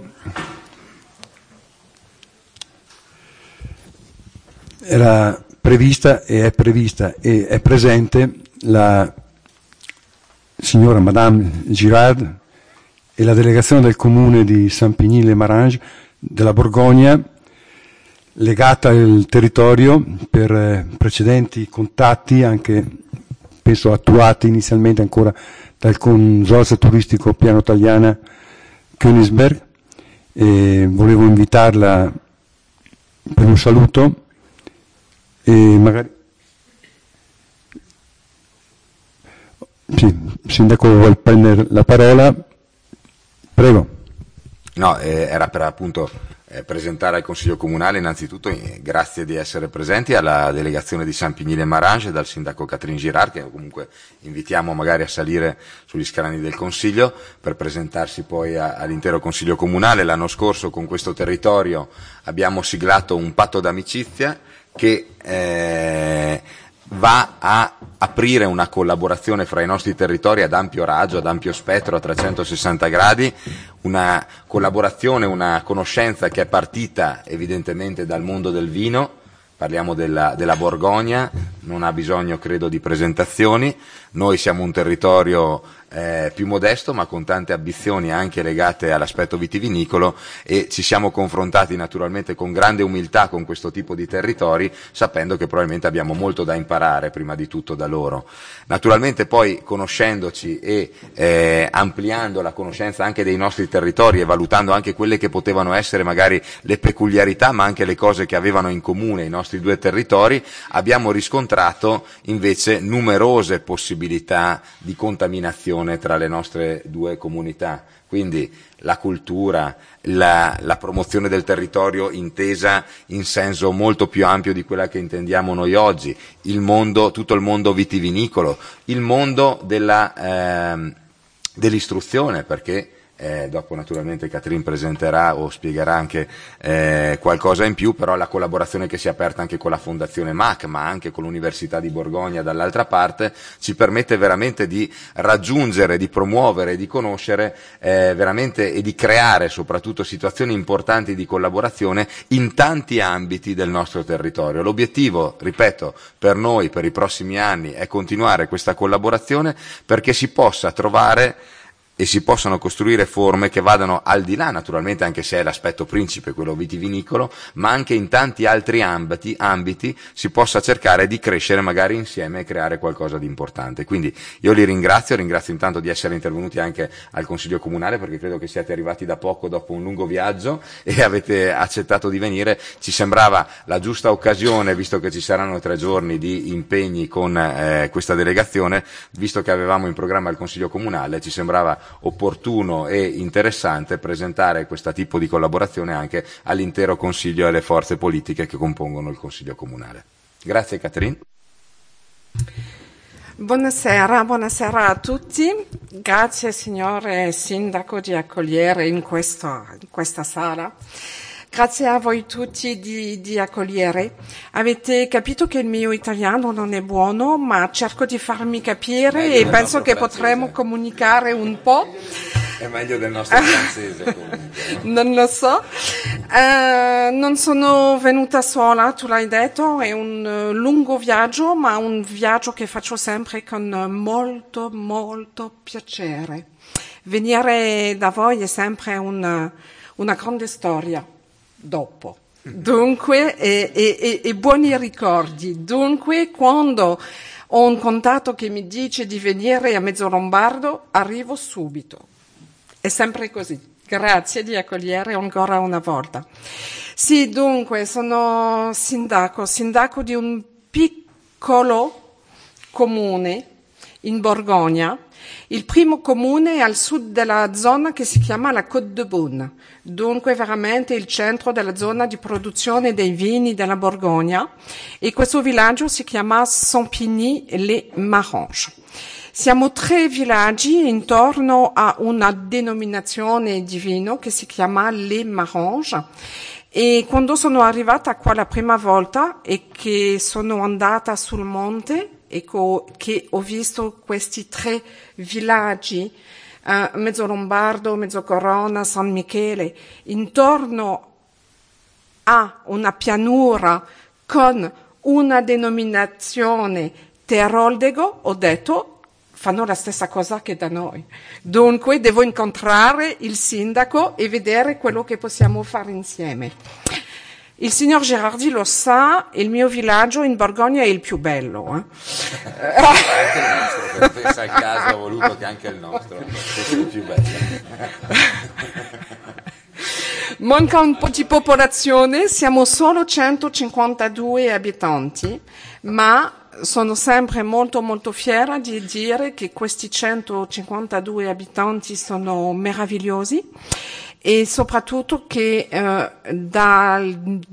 S1: era prevista e è presente la signora Madame Girard e la delegazione del comune di Saint-Pigny-les-Maranges della Borgogna, legata al territorio per precedenti contatti, anche penso attuati inizialmente ancora dal consorzio turistico Piano Italiana Königsberg, e volevo invitarla per un saluto e magari sì, sindaco vuole prendere la parola, prego.
S6: No, era per appunto presentare al Consiglio Comunale innanzitutto grazie di essere presenti alla delegazione di Saint-Pigny-les-Maranges dal sindaco Catherine Girard, che comunque invitiamo magari a salire sugli scalani del Consiglio per presentarsi poi all'intero Consiglio Comunale. L'anno scorso con questo territorio abbiamo siglato un patto d'amicizia che va a aprire una collaborazione fra i nostri territori ad ampio raggio, ad ampio spettro, a 360 gradi, una collaborazione, una conoscenza che è partita evidentemente dal mondo del vino, parliamo della Borgogna, non ha bisogno credo di presentazioni. Noi siamo un territorio più modesto ma con tante ambizioni anche legate all'aspetto vitivinicolo, e ci siamo confrontati naturalmente con grande umiltà con questo tipo di territori, sapendo che probabilmente abbiamo molto da imparare prima di tutto da loro. Naturalmente poi conoscendoci e ampliando la conoscenza anche dei nostri territori e valutando anche quelle che potevano essere magari le peculiarità ma anche le cose che avevano in comune i nostri due territori, abbiamo riscontrato invece numerose possibilità di contaminazione tra le nostre due comunità. Quindi la cultura, la promozione del territorio intesa in senso molto più ampio di quella che intendiamo noi oggi, il mondo, tutto il mondo vitivinicolo, il mondo dell'istruzione, perché dopo naturalmente Catherine presenterà o spiegherà anche qualcosa in più, però la collaborazione che si è aperta anche con la Fondazione MAC ma anche con l'Università di Borgogna dall'altra parte ci permette veramente di raggiungere, di promuovere, di conoscere veramente e di creare soprattutto situazioni importanti di collaborazione in tanti ambiti del nostro territorio. L'obiettivo, ripeto, per noi per i prossimi anni è continuare questa collaborazione perché si possa trovare e si possano costruire forme che vadano al di là, naturalmente, anche se è l'aspetto principe, quello vitivinicolo, ma anche in tanti altri ambiti si possa cercare di crescere magari insieme e creare qualcosa di importante. Quindi io li ringrazio intanto di essere intervenuti anche al Consiglio Comunale, perché credo che siate arrivati da poco dopo un lungo viaggio e avete accettato di venire. Ci sembrava la giusta occasione, visto che ci saranno 3 giorni di impegni con questa delegazione, visto che avevamo in programma il Consiglio Comunale, ci sembrava opportuno e interessante presentare questo tipo di collaborazione anche all'intero Consiglio e alle forze politiche che compongono il Consiglio Comunale. Grazie Catherine.
S12: Buonasera a tutti. Grazie signore Sindaco di accogliere in questa sala. Grazie a voi tutti di accogliere. Avete capito che il mio italiano non è buono, ma cerco di farmi capire e penso che potremo comunicare un po'.
S6: È meglio del nostro francese comunque.
S12: Non lo so. Non sono venuta sola, tu l'hai detto, è un lungo viaggio, ma un viaggio che faccio sempre con molto, molto piacere. Venire da voi è sempre una grande storia. Dopo. Dunque, e buoni ricordi. Dunque, quando ho un contatto che mi dice di venire a Mezzolombardo, arrivo subito. È sempre così. Grazie di accogliere ancora una volta. Sì, dunque, sono sindaco di un piccolo comune in Borgogna. Il primo comune al sud della zona che si chiama la Côte de Beaune, dunque veramente il centro della zona di produzione dei vini della Borgogna, e questo villaggio si chiama Saint-Pigny-les-Maranges. Siamo 3 villaggi intorno a una denominazione di vino che si chiama Les Maranges. E quando sono arrivata qua la prima volta e che sono andata sul monte e che ho visto questi 3 villaggi, mezzo Lombardo, mezzo Corona, San Michele, intorno a una pianura con una denominazione Teroldego, ho detto fanno la stessa cosa che da noi. Dunque devo incontrare il sindaco e vedere quello che possiamo fare insieme. Il signor Gerardi lo sa, il mio villaggio in Borgogna è il più bello.
S6: Anche il nostro, per pensa al caso, ha voluto che anche il nostro fosse il più bello.
S12: Manca un po' di popolazione, siamo solo 152 abitanti, ma sono sempre molto molto fiera di dire che questi 152 abitanti sono meravigliosi e soprattutto che dal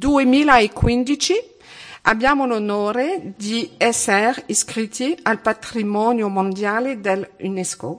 S12: 2015 abbiamo l'onore di essere iscritti al patrimonio mondiale dell'UNESCO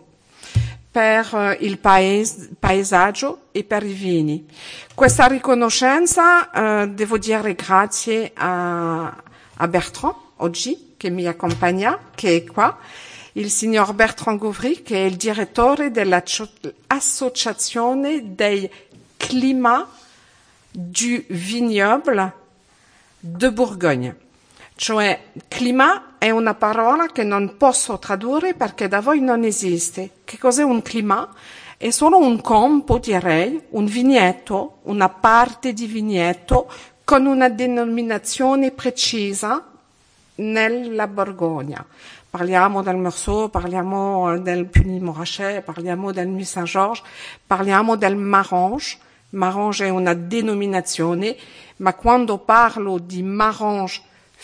S12: per il paesaggio e per i vini. Questa riconoscenza devo dire grazie a Bertrand oggi che mi accompagna, che è qua, il signor Bertrand Gauvry, che è il direttore dell'Associazione dei Climats du Vignoble de Bourgogne. Cioè, climat è una parola che non posso tradurre perché da voi non esiste. Che cos'è un climat? È solo un campo, direi, un vigneto, una parte di vigneto con una denominazione precisa nella Borgogna. Parliamo del Meursault, parliamo del Puy-Morachet, parliamo del Nuits Saint-Georges, parliamo del Marange. Marange è una denominazione, ma quando parlo di Marange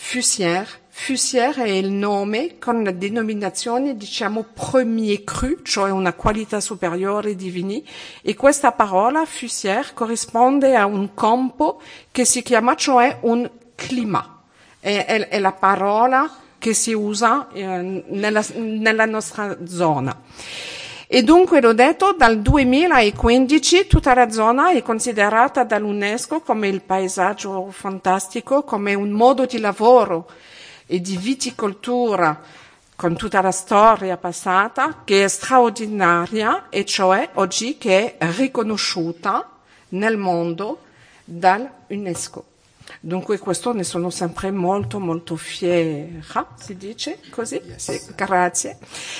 S12: Fussière è il nome con la denominazione, diciamo, premier cru, cioè una qualità superiore di vini, e questa parola Fussière corrisponde a un campo che si chiama, cioè, un climat. È la parola che si usa nella nostra zona. E dunque, l'ho detto, dal 2015 tutta la zona è considerata dall'UNESCO come il paesaggio fantastico, come un modo di lavoro e di viticoltura con tutta la storia passata che è straordinaria e cioè oggi che è riconosciuta nel mondo dall'UNESCO. Dunque questo ne sono sempre molto molto fiera, si dice così? Yes. Sì, grazie.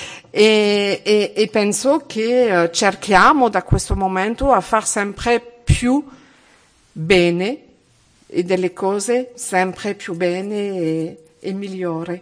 S12: E penso che cerchiamo da questo momento a far sempre più bene e delle cose sempre più bene e migliori.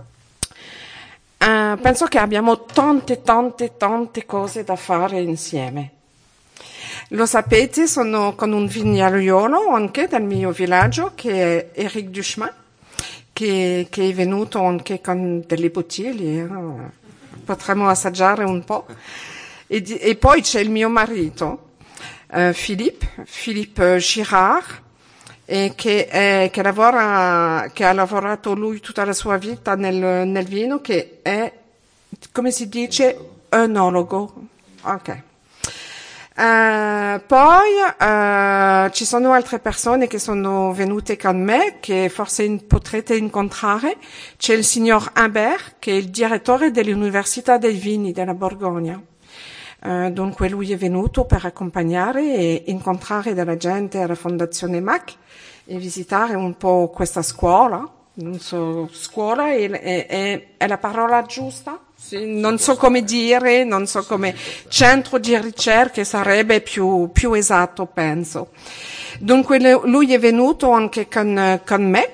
S12: Penso che abbiamo tante cose da fare insieme. Lo sapete, sono con un vignaiolo anche del mio villaggio che è Eric Duchemin, che è venuto anche con delle bottiglie, potremmo assaggiare un po'. E poi c'è il mio marito, Philippe Girard, che ha lavorato lui tutta la sua vita nel vino, che è, come si dice, enologo. Ok. Poi ci sono altre persone che sono venute con me, che forse potrete incontrare. C'è il signor Humbert, che è il direttore dell'Università dei Vini della Borgogna. Dunque lui è venuto per accompagnare e incontrare della gente alla Fondazione MAC e visitare un po' questa scuola. Non so, scuola è la parola giusta? Sì, non so come dire, non so come centro di ricerche sarebbe più esatto, penso. Dunque lui è venuto anche con me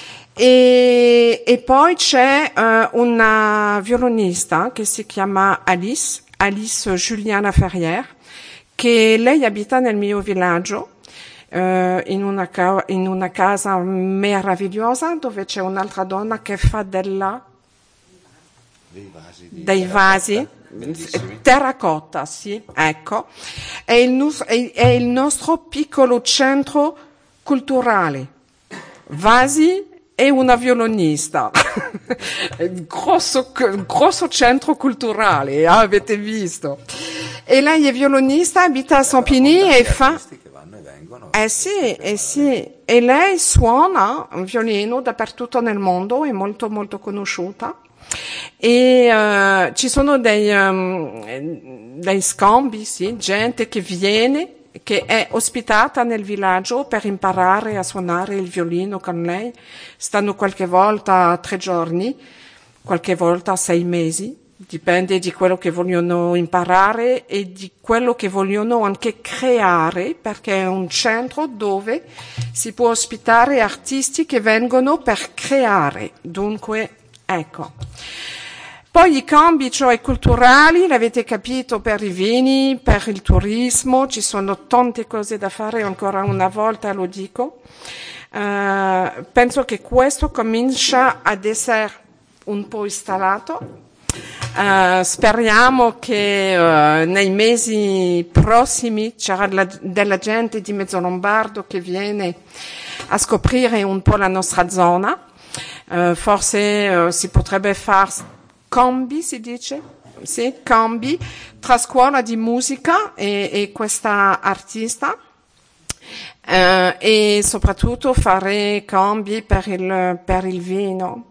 S12: e poi c'è una violonista che si chiama Alice Juliana Ferrier, che lei abita nel mio villaggio in una casa meravigliosa dove c'è un'altra donna che fa dei vasi terracotta, sì, ecco. È il nostro piccolo centro culturale. Vasi e una violinista. grosso centro culturale, avete visto. E lei è violinista, abita a Sampigny e fa... sì. E lei suona un violino dappertutto nel mondo, è molto molto conosciuta. E ci sono dei scambi, sì, gente che viene, che è ospitata nel villaggio per imparare a suonare il violino con lei. Stanno qualche volta 3 giorni, qualche volta 6 mesi, dipende di quello che vogliono imparare e di quello che vogliono anche creare, perché è un centro dove si può ospitare artisti che vengono per creare. Dunque, ecco. Poi i cambi, cioè culturali, l'avete capito, per i vini, per il turismo, ci sono tante cose da fare, ancora una volta lo dico. Penso che questo comincia ad essere un po' installato. Speriamo che nei mesi prossimi c'era della gente di Mezzolombardo che viene a scoprire un po' la nostra zona. Forse si potrebbe fare cambi, si dice? Sì, cambi tra scuola di musica e questa artista, e soprattutto fare cambi per il vino.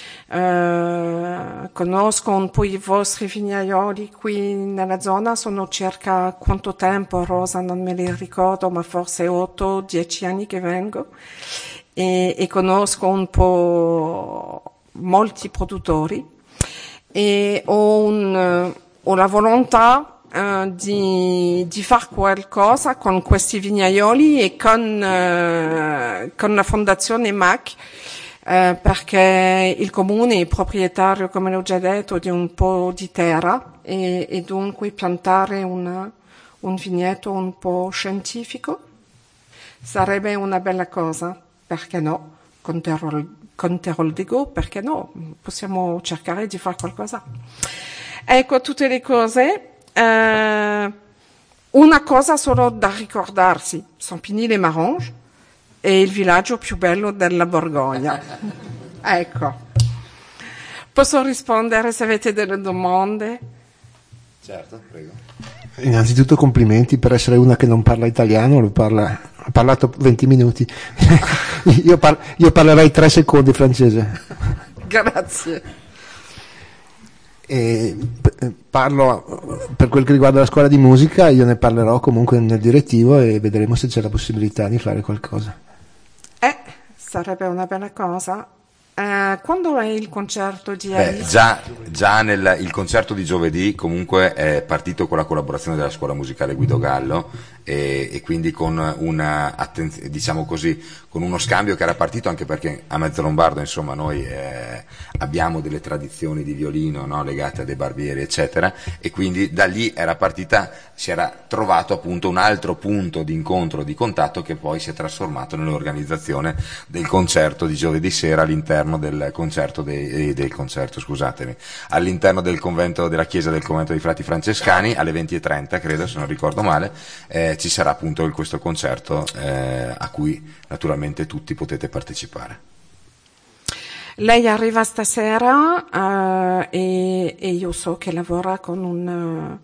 S12: Conosco un po' i vostri vignaioli qui nella zona, sono circa quanto tempo, Rosa, non me li ricordo, ma forse 8-10 anni che vengo, e conosco un po' molti produttori. E ho la volontà di fare qualcosa con questi vignaioli e con la fondazione MAC, perché il comune è proprietario, come l'ho già detto, di un po' di terra e dunque piantare un vigneto un po' scientifico sarebbe una bella cosa, perché no? Con Teroldego, perché no? Possiamo cercare di fare qualcosa. Ecco, tutte le cose. Una cosa solo da ricordarsi: Sampigny-les-Maranges è il villaggio più bello della Borgogna. Ecco. Posso rispondere se avete delle domande?
S6: Certo, prego.
S13: Innanzitutto complimenti per essere una che non parla italiano, ha parlato 20 minuti. Io parlerei 3 secondi francese.
S12: Grazie.
S13: Parlo per quel che riguarda la scuola di musica, io ne parlerò comunque nel direttivo e vedremo se c'è la possibilità di fare qualcosa.
S12: Sarebbe una bella cosa. Quando è il concerto di Alice?
S6: Già il concerto di giovedì comunque è partito con la collaborazione della scuola musicale Guido Gallo e quindi con diciamo così, con uno scambio che era partito anche perché a Mezzolombardo, insomma, noi abbiamo delle tradizioni di violino, no, legate a dei barbieri eccetera, e quindi da lì era partita, si era trovato appunto un altro punto di incontro, di contatto, che poi si è trasformato nell'organizzazione del concerto di giovedì sera all'interno del concerto all'interno del convento, della chiesa del convento dei frati francescani alle 20:30, credo, se non ricordo male. Ci sarà appunto questo concerto a cui naturalmente tutti potete partecipare.
S12: Lei arriva stasera e io so che lavora con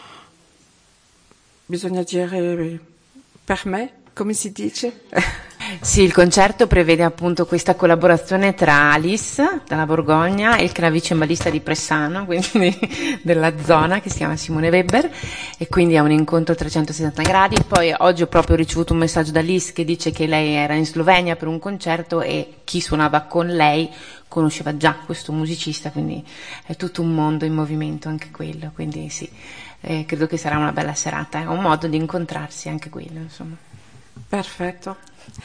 S12: bisogna dire per me, come si dice?
S14: Sì, il concerto prevede appunto questa collaborazione tra Alice dalla Borgogna e il clavicembalista di Pressano, quindi della zona, che si chiama Simone Weber, e quindi è un incontro a 360 gradi. Poi oggi ho proprio ricevuto un messaggio da Alice che dice che lei era in Slovenia per un concerto e chi suonava con lei conosceva già questo musicista, quindi è tutto un mondo in movimento anche quello, quindi sì, credo che sarà una bella serata, è un modo di incontrarsi anche quello, insomma.
S12: Perfetto.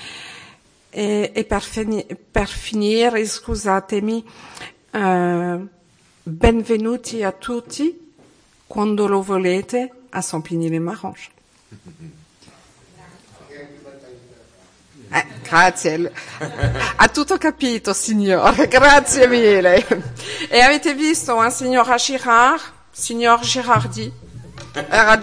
S12: E per finire, scusatemi, benvenuti a tutti quando lo volete a Sampigny-les-Maranges. Grazie, ha tutto capito, signore, grazie mille. E avete visto un signor Girard, signor Girardi, era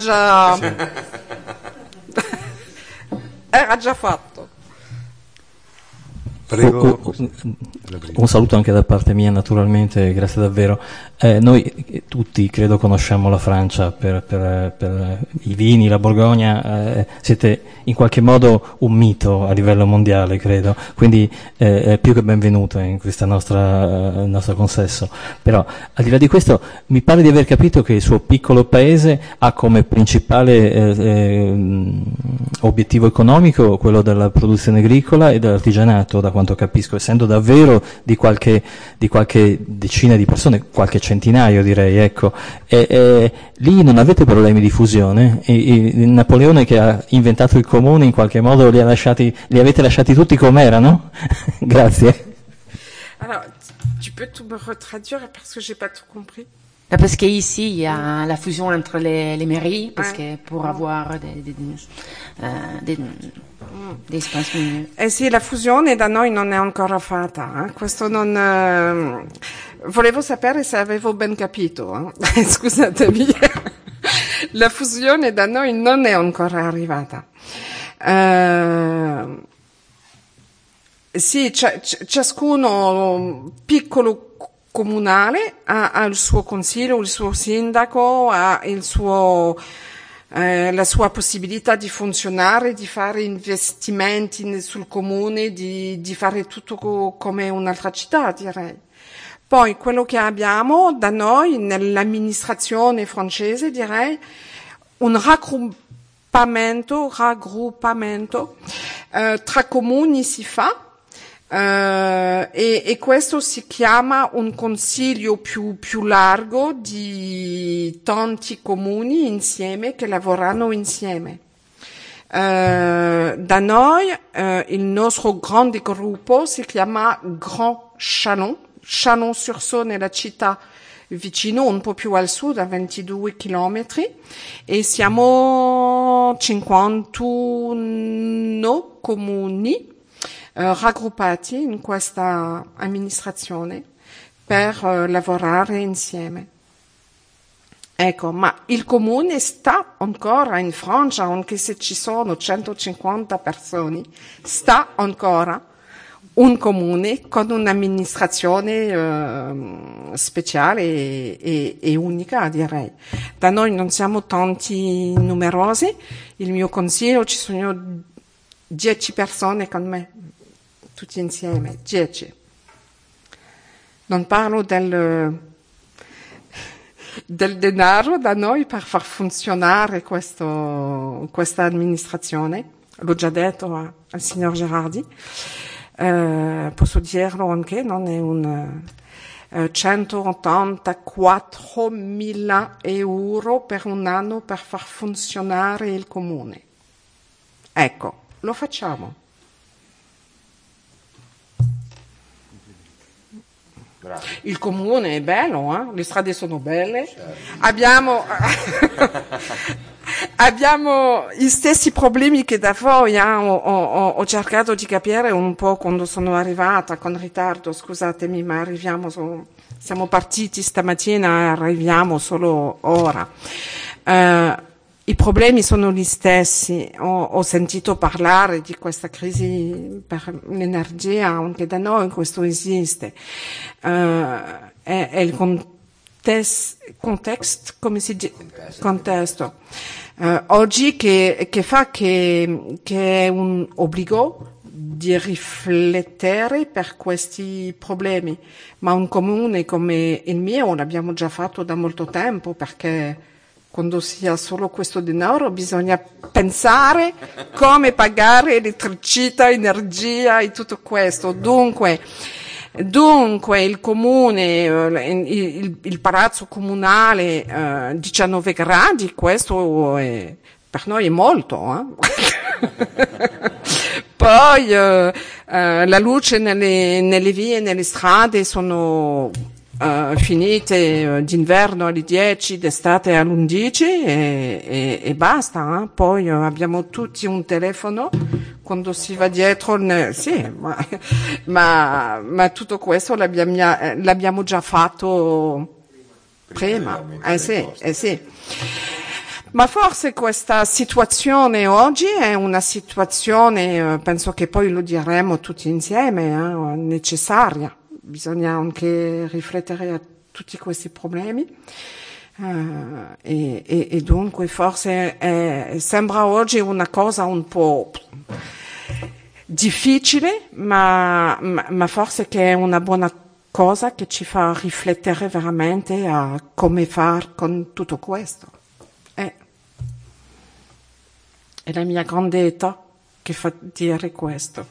S12: già fatto.
S1: Prego.
S7: Un saluto anche da parte mia, naturalmente, grazie davvero. Noi tutti credo conosciamo la Francia per i vini, la Borgogna, siete in qualche modo un mito a livello mondiale, credo, quindi più che benvenuto in questa il nostro consesso. Però al di là di questo mi pare di aver capito che il suo piccolo paese ha come principale obiettivo economico quello della produzione agricola e dell'artigianato, da quanto capisco, essendo davvero di qualche decina di persone, qualche centinaio direi, ecco. Lì non avete problemi di fusione? Napoleone, che ha inventato il comune, in qualche modo li avete lasciati tutti com'erano? Grazie.
S12: Alors, tu peux tout me retraduire parce que j'ai pas tout compris.
S14: Parce qu'ici, il y a la fusion entre les mairies, parce que pour avoir des spazi migliori.
S12: Sì, la fusione da noi non è ancora fatta. Questo non... Volevo sapere se avevo ben capito. Scusatemi. La fusione da noi non è ancora arrivata. Sì, ciascuno piccolo comunale ha il suo consiglio, il suo sindaco, ha la sua possibilità di funzionare, di fare investimenti sul comune, di fare tutto come un'altra città, direi. Poi quello che abbiamo da noi nell'amministrazione francese, direi, un raggruppamento tra comuni si fa. E questo si chiama un consiglio più largo di tanti comuni insieme che lavorano insieme. Da noi il nostro grande gruppo si chiama Grand Chalon. Chalon-sur-Saône è la città vicino, un po' più al sud, a 22 chilometri, e siamo 51 comuni raggruppati in questa amministrazione per lavorare insieme. Ecco, ma il comune sta ancora in Francia, anche se ci sono 150 persone, sta ancora un comune con un'amministrazione speciale e unica, direi. Da noi non siamo tanti numerosi, il mio consiglio ci sono 10 persone con me, tutti insieme, 10. Non parlo del denaro da noi per far funzionare questa amministrazione, l'ho già detto al signor Gerardi. Posso dirlo anche, non è un 184.000 euro per un anno per far funzionare il comune. Ecco, lo facciamo.
S6: Grazie.
S12: Il comune è bello, le strade sono belle,
S6: certo.
S12: Abbiamo gli stessi problemi che da voi, ho cercato di capire un po' quando sono arrivata, con ritardo, scusatemi, ma siamo partiti stamattina, arriviamo solo ora. I problemi sono gli stessi, ho sentito parlare di questa crisi per l'energia, anche da noi questo esiste. È il contesto, come si dice? Contesto. Oggi che è un obbligo di riflettere per questi problemi, ma un comune come il mio l'abbiamo già fatto da molto tempo, perché quando si ha solo questo denaro bisogna pensare come pagare elettricità, energia e tutto questo. Dunque il comune, il palazzo comunale, 19 gradi, questo per noi è molto. Poi la luce nelle vie, nelle strade sono finite d'inverno alle 10, d'estate all'11 e basta. Poi abbiamo tutti un telefono. Quando si va dietro, sì, ma tutto questo l'abbiamo già fatto prima. Sì. Ma forse questa situazione oggi è una situazione, penso che poi lo diremo tutti insieme, necessaria. Bisogna anche riflettere a tutti questi problemi. E dunque forse sembra oggi una cosa un po' difficile, ma forse che è una buona cosa che ci fa riflettere veramente a come far con tutto questo. È la mia grande età che fa dire questo.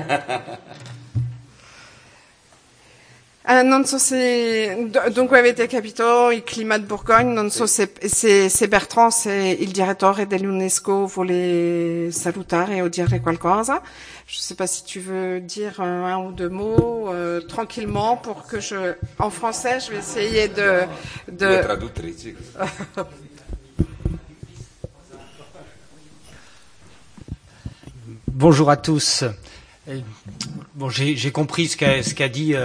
S12: Non so se dunque avete capito il clima di Bourgogne, non so se Bertrand, se il direttore dell'UNESCO vuole salutare o dire qualcosa. Je sais pas si tu veux dire un ou deux mots tranquillement pour que en français je vais essayer de
S6: Due traduttrici.
S15: Bonjour à tous. Bon, j'ai compris ce qu'a dit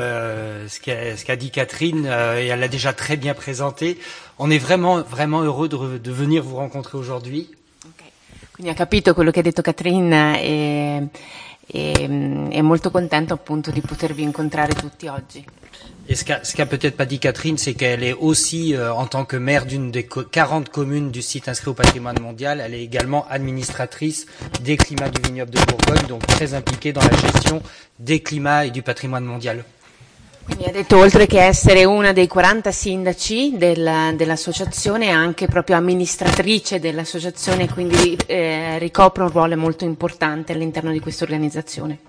S15: Catherine et elle l'a déjà très bien présenté. On est vraiment heureux de venir vous rencontrer aujourd'hui.
S14: Okay. Quindi ha capito quello che ha detto Catherine e è molto contento appunto di potervi incontrare tutti oggi.
S15: Et ce qu'a peut-être pas dit Catherine, c'est qu'elle est aussi, en tant que maire d'une des 40 communes du site inscrit au patrimoine mondial, elle est également administratrice des climats du vignoble de Bourgogne, donc très impliquée dans la gestion des climats et du patrimoine mondial.
S14: Quindi ha detto, oltre che essere una dei 40 sindaci dell'associazione, è anche proprio amministratrice dell'associazione, quindi ricopre un ruolo molto importante all'interno di questa organizzazione.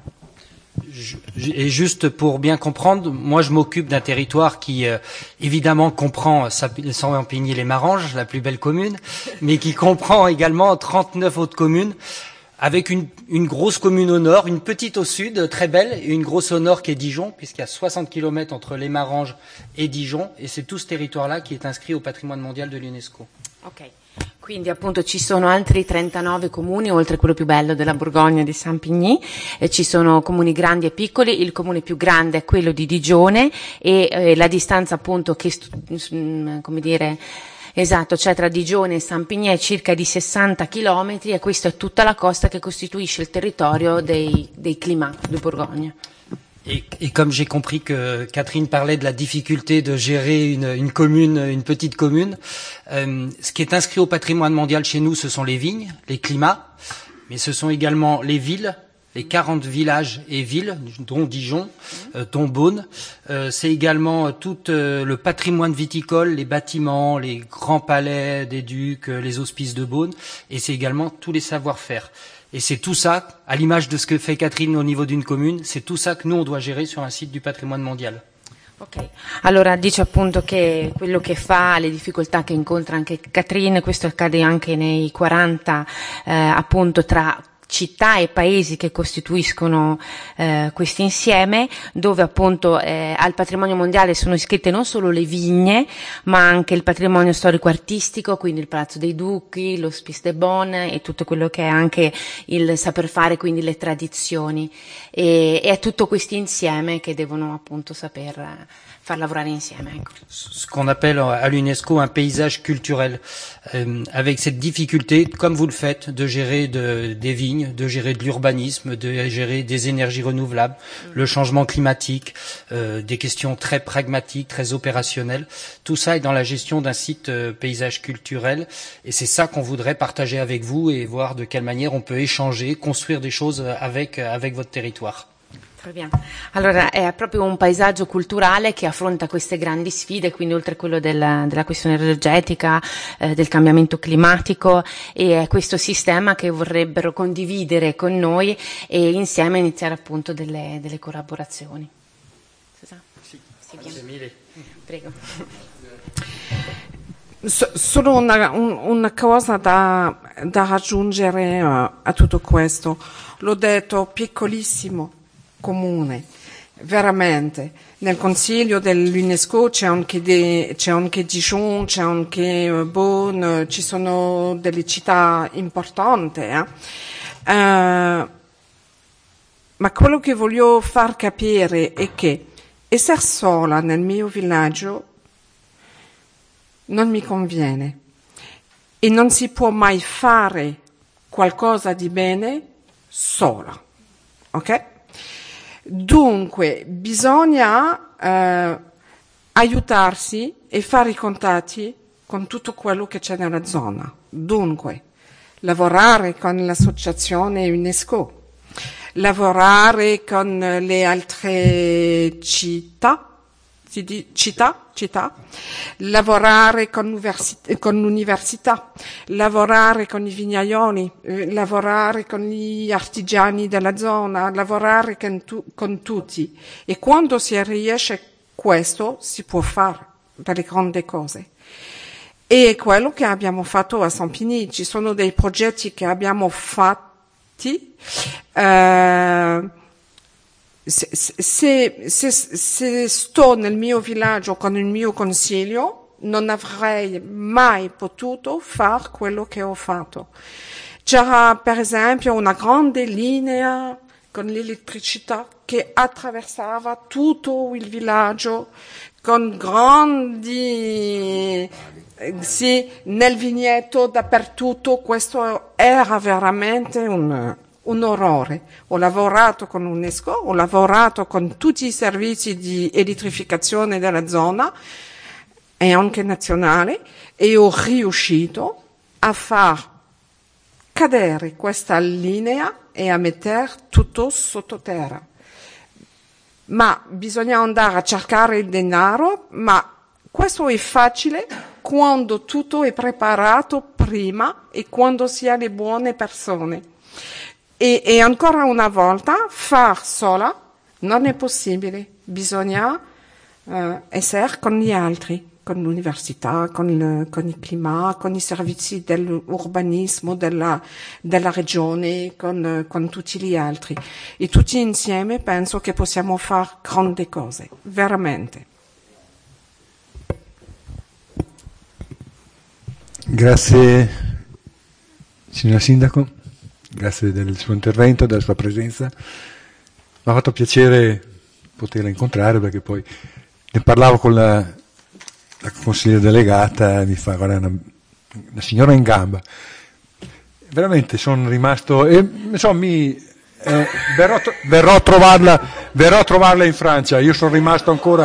S15: Et juste pour bien comprendre, moi je m'occupe d'un territoire qui évidemment comprend Saint-Ampigny-les-Maranges, la plus belle commune, mais qui comprend également 39 autres communes, avec une grosse commune au nord, une petite au sud, très belle, et une grosse au nord qui est Dijon, puisqu'il y a 60 km entre les Maranges et Dijon, et c'est tout ce territoire-là qui est inscrit au patrimoine mondial de l'UNESCO.
S14: Ok. Quindi appunto ci sono altri 39 comuni, oltre a quello più bello della Borgogna di Saint-Pigny, ci sono comuni grandi e piccoli, il comune più grande è quello di Digione e la distanza appunto che, come dire, esatto, cioè tra Digione e Saint-Pigny è circa di 60 chilometri e questa è tutta la costa che costituisce il territorio dei climats di Borgogna.
S15: Et comme j'ai compris que Catherine parlait de la difficulté de gérer une commune, une petite commune, ce qui est inscrit au patrimoine mondial chez nous, ce sont les vignes, les climats, mais ce sont également les villes, les 40 villages et villes, dont Dijon, dont Beaune. C'est également tout le patrimoine viticole, les bâtiments, les grands palais des ducs, les hospices de Beaune, et c'est également tous les savoir-faire. Et c'est tout ça, à l'image de ce que fait Catherine au niveau d'une commune, c'est tout ça que nous on doit gérer sur un site du patrimoine mondial.
S14: Ok, allora dice appunto che quello che fa, le difficoltà che incontra anche Catherine, questo accade anche nei 40 appunto tra città e paesi che costituiscono questo insieme, dove appunto al patrimonio mondiale sono iscritte non solo le vigne, ma anche il patrimonio storico-artistico, quindi il Palazzo dei Duchi, l'Hospice de Beaune e tutto quello che è anche il saper fare, quindi le tradizioni. E è tutto questo insieme che devono appunto saper far lavorare insieme. Ecco.
S15: Ce qu'on appelle à l'UNESCO un paysage culturel, avec cette difficulté, comme vous le faites, de gérer des vignes, de gérer de l'urbanisme, de gérer des énergies renouvelables, le changement climatique, des questions très pragmatiques, très opérationnelles. Tout ça est dans la gestion d'un site paysage culturel et c'est ça qu'on voudrait partager avec vous et voir de quelle manière on peut échanger, construire des choses avec votre territoire.
S14: Très bien. Allora è proprio un paesaggio culturale che affronta queste grandi sfide, quindi oltre a quello della questione energetica, del cambiamento climatico, e è questo sistema che vorrebbero condividere con noi e insieme iniziare appunto delle collaborazioni.
S15: Grazie mille.
S14: Prego.
S12: Solo una cosa da raggiungere a tutto questo. L'ho detto, piccolissimo comune, veramente. Nel consiglio dell'UNESCO c'è anche Dijon, c'è anche Beaune, ci sono delle città importanti. Ma quello che voglio far capire è che essere sola nel mio villaggio non mi conviene. e non si può mai fare qualcosa di bene sola, ok? Dunque bisogna aiutarsi e fare i contatti con tutto quello che c'è nella zona. Dunque lavorare con l'associazione UNESCO, lavorare con le altre città, lavorare con l'università, lavorare con i vignaioli, lavorare con gli artigiani della zona, lavorare con tutti. E quando si riesce questo, si può fare delle grandi cose. E quello che abbiamo fatto a Sampigny, ci sono dei progetti che abbiamo fatti. Se sto nel mio villaggio con il mio consiglio, non avrei mai potuto fare quello che ho fatto. C'era per esempio una grande linea con l'elettricità che attraversava tutto il villaggio con grandi nel vigneto dappertutto. Questo era veramente un orrore. Ho lavorato con UNESCO, ho lavorato con tutti i servizi di elettrificazione della zona e anche nazionale, e ho riuscito a far cadere questa linea e a mettere tutto sottoterra. Ma bisogna andare a cercare il denaro, ma questo è facile quando tutto è preparato prima e quando si ha le buone persone. E ancora una volta, far sola non è possibile, bisogna essere con gli altri, con l'università, con il clima, con i servizi dell'urbanismo della regione, con tutti gli altri. E tutti insieme penso che possiamo fare grandi cose, veramente.
S1: Grazie, signora Sindaco. Grazie del suo intervento, della sua presenza. Mi ha fatto piacere poterla incontrare, perché poi ne parlavo con la consigliera delegata, mi fa: guarda, una signora in gamba. Veramente sono rimasto, e insomma, verrò a trovarla in Francia. Io sono rimasto ancora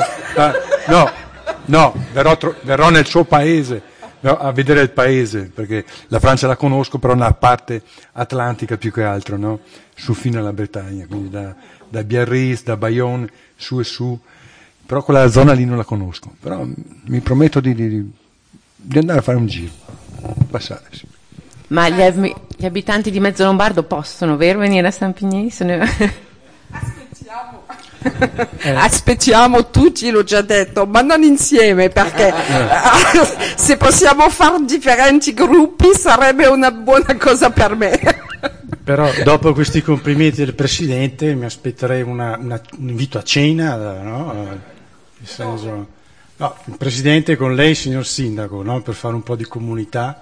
S1: verrò nel suo paese a vedere il paese, perché la Francia la conosco, però nella parte atlantica più che altro, no? Su fino alla Bretagna, quindi da Biarritz, da Bayonne, su e su, però quella zona lì non la conosco, però mi prometto di andare a fare un giro, passare, sì.
S14: Ma gli abitanti di Mezzolombardo possono, vero, venire a Sampigny?
S12: Aspettiamo tutti, l'ho già detto, ma non insieme, perché se possiamo fare differenti gruppi sarebbe una buona cosa per me.
S5: Però dopo questi complimenti del Presidente mi aspetterei un invito a cena, no? Nel senso, no, il Presidente con lei, signor Sindaco, no? Per fare un po' di comunità.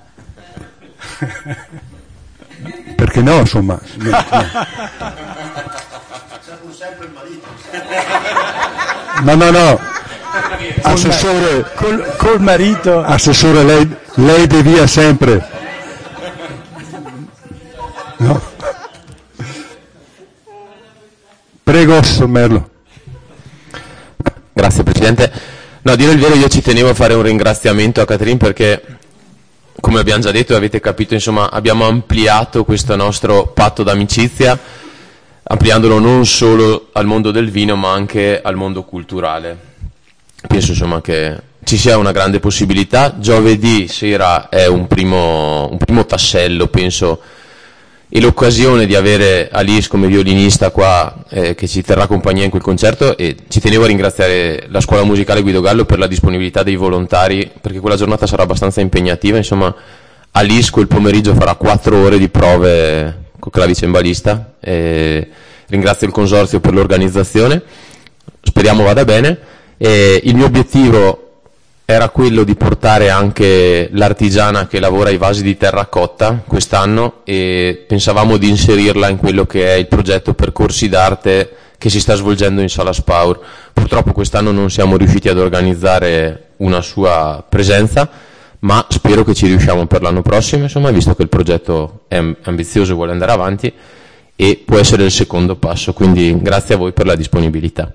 S1: Perché no, insomma.
S16: Sempre il marito.
S1: No. Assessore,
S5: col marito.
S1: Assessore, lei devia sempre. No. Prego, Sommerlo.
S4: Grazie Presidente. No, a dire il vero, io ci tenevo a fare un ringraziamento a Catherine, perché, come abbiamo già detto e avete capito, insomma, abbiamo ampliato questo nostro patto d'amicizia, ampliandolo non solo al mondo del vino ma anche al mondo culturale. Penso insomma che ci sia una grande possibilità. Giovedì sera è un primo tassello, penso, e l'occasione di avere Alice come violinista qua che ci terrà compagnia in quel concerto, e ci tenevo a ringraziare la Scuola Musicale Guido Gallo per la disponibilità dei volontari, perché quella giornata sarà abbastanza impegnativa. Insomma, Alice quel pomeriggio farà 4 ore di prove con clavicembalista, e ringrazio il consorzio per l'organizzazione, speriamo vada bene. Il mio obiettivo era quello di portare anche l'artigiana che lavora ai vasi di terracotta quest'anno, e pensavamo di inserirla in quello che è il progetto Percorsi d'Arte che si sta svolgendo in Sala Spaur. Purtroppo quest'anno non siamo riusciti ad organizzare una sua presenza, ma spero che ci riusciamo per l'anno prossimo, insomma, visto che il progetto è ambizioso e vuole andare avanti, e può essere il secondo passo, quindi grazie a voi per la disponibilità.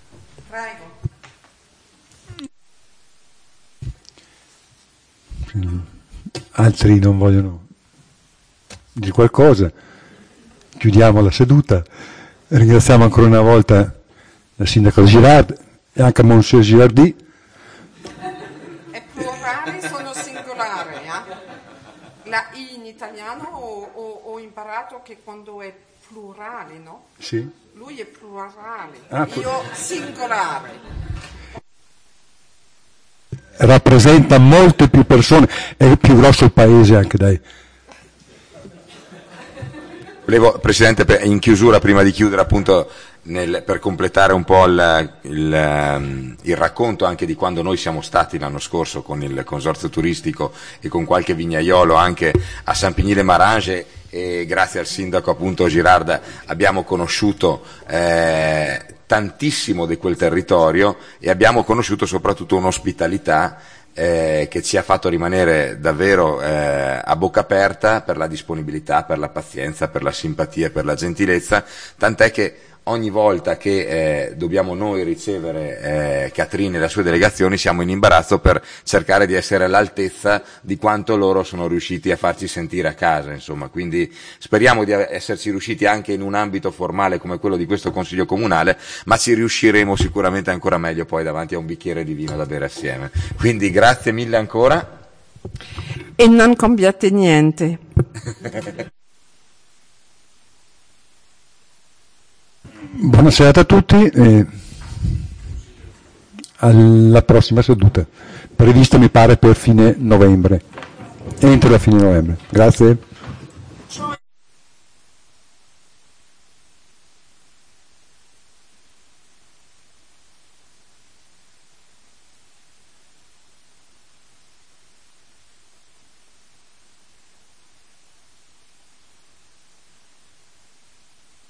S1: Altri non vogliono dire qualcosa, chiudiamo la seduta. Ringraziamo ancora una volta la sindaco Girard e anche Monsieur Girardi.
S12: E plurali sono singolari, La I in italiano ho imparato che quando è plurale, no?
S1: Sì.
S12: Lui è plurale,
S1: Ah,
S12: io singolare.
S1: Rappresenta molte più persone, è più grosso il paese anche, dai.
S6: Volevo, Presidente, in chiusura, prima di chiudere appunto, per completare un po' il racconto anche di quando noi siamo stati l'anno scorso con il consorzio turistico e con qualche vignaiolo anche a Sampigny-les-Maranges, e grazie al sindaco appunto Girard abbiamo conosciuto tantissimo di quel territorio e abbiamo conosciuto soprattutto un'ospitalità che ci ha fatto rimanere davvero a bocca aperta per la disponibilità, per la pazienza, per la simpatia, per la gentilezza, tant'è che ogni volta che dobbiamo noi ricevere Catherine e le sue delegazioni siamo in imbarazzo per cercare di essere all'altezza di quanto loro sono riusciti a farci sentire a casa, insomma. Quindi speriamo di esserci riusciti anche in un ambito formale come quello di questo Consiglio Comunale, ma ci riusciremo sicuramente ancora meglio poi davanti a un bicchiere di vino da bere assieme. Quindi grazie mille ancora.
S12: E non cambiate niente.
S1: Buona serata a tutti e alla prossima seduta, prevista mi pare per fine novembre, entro la fine novembre. Grazie.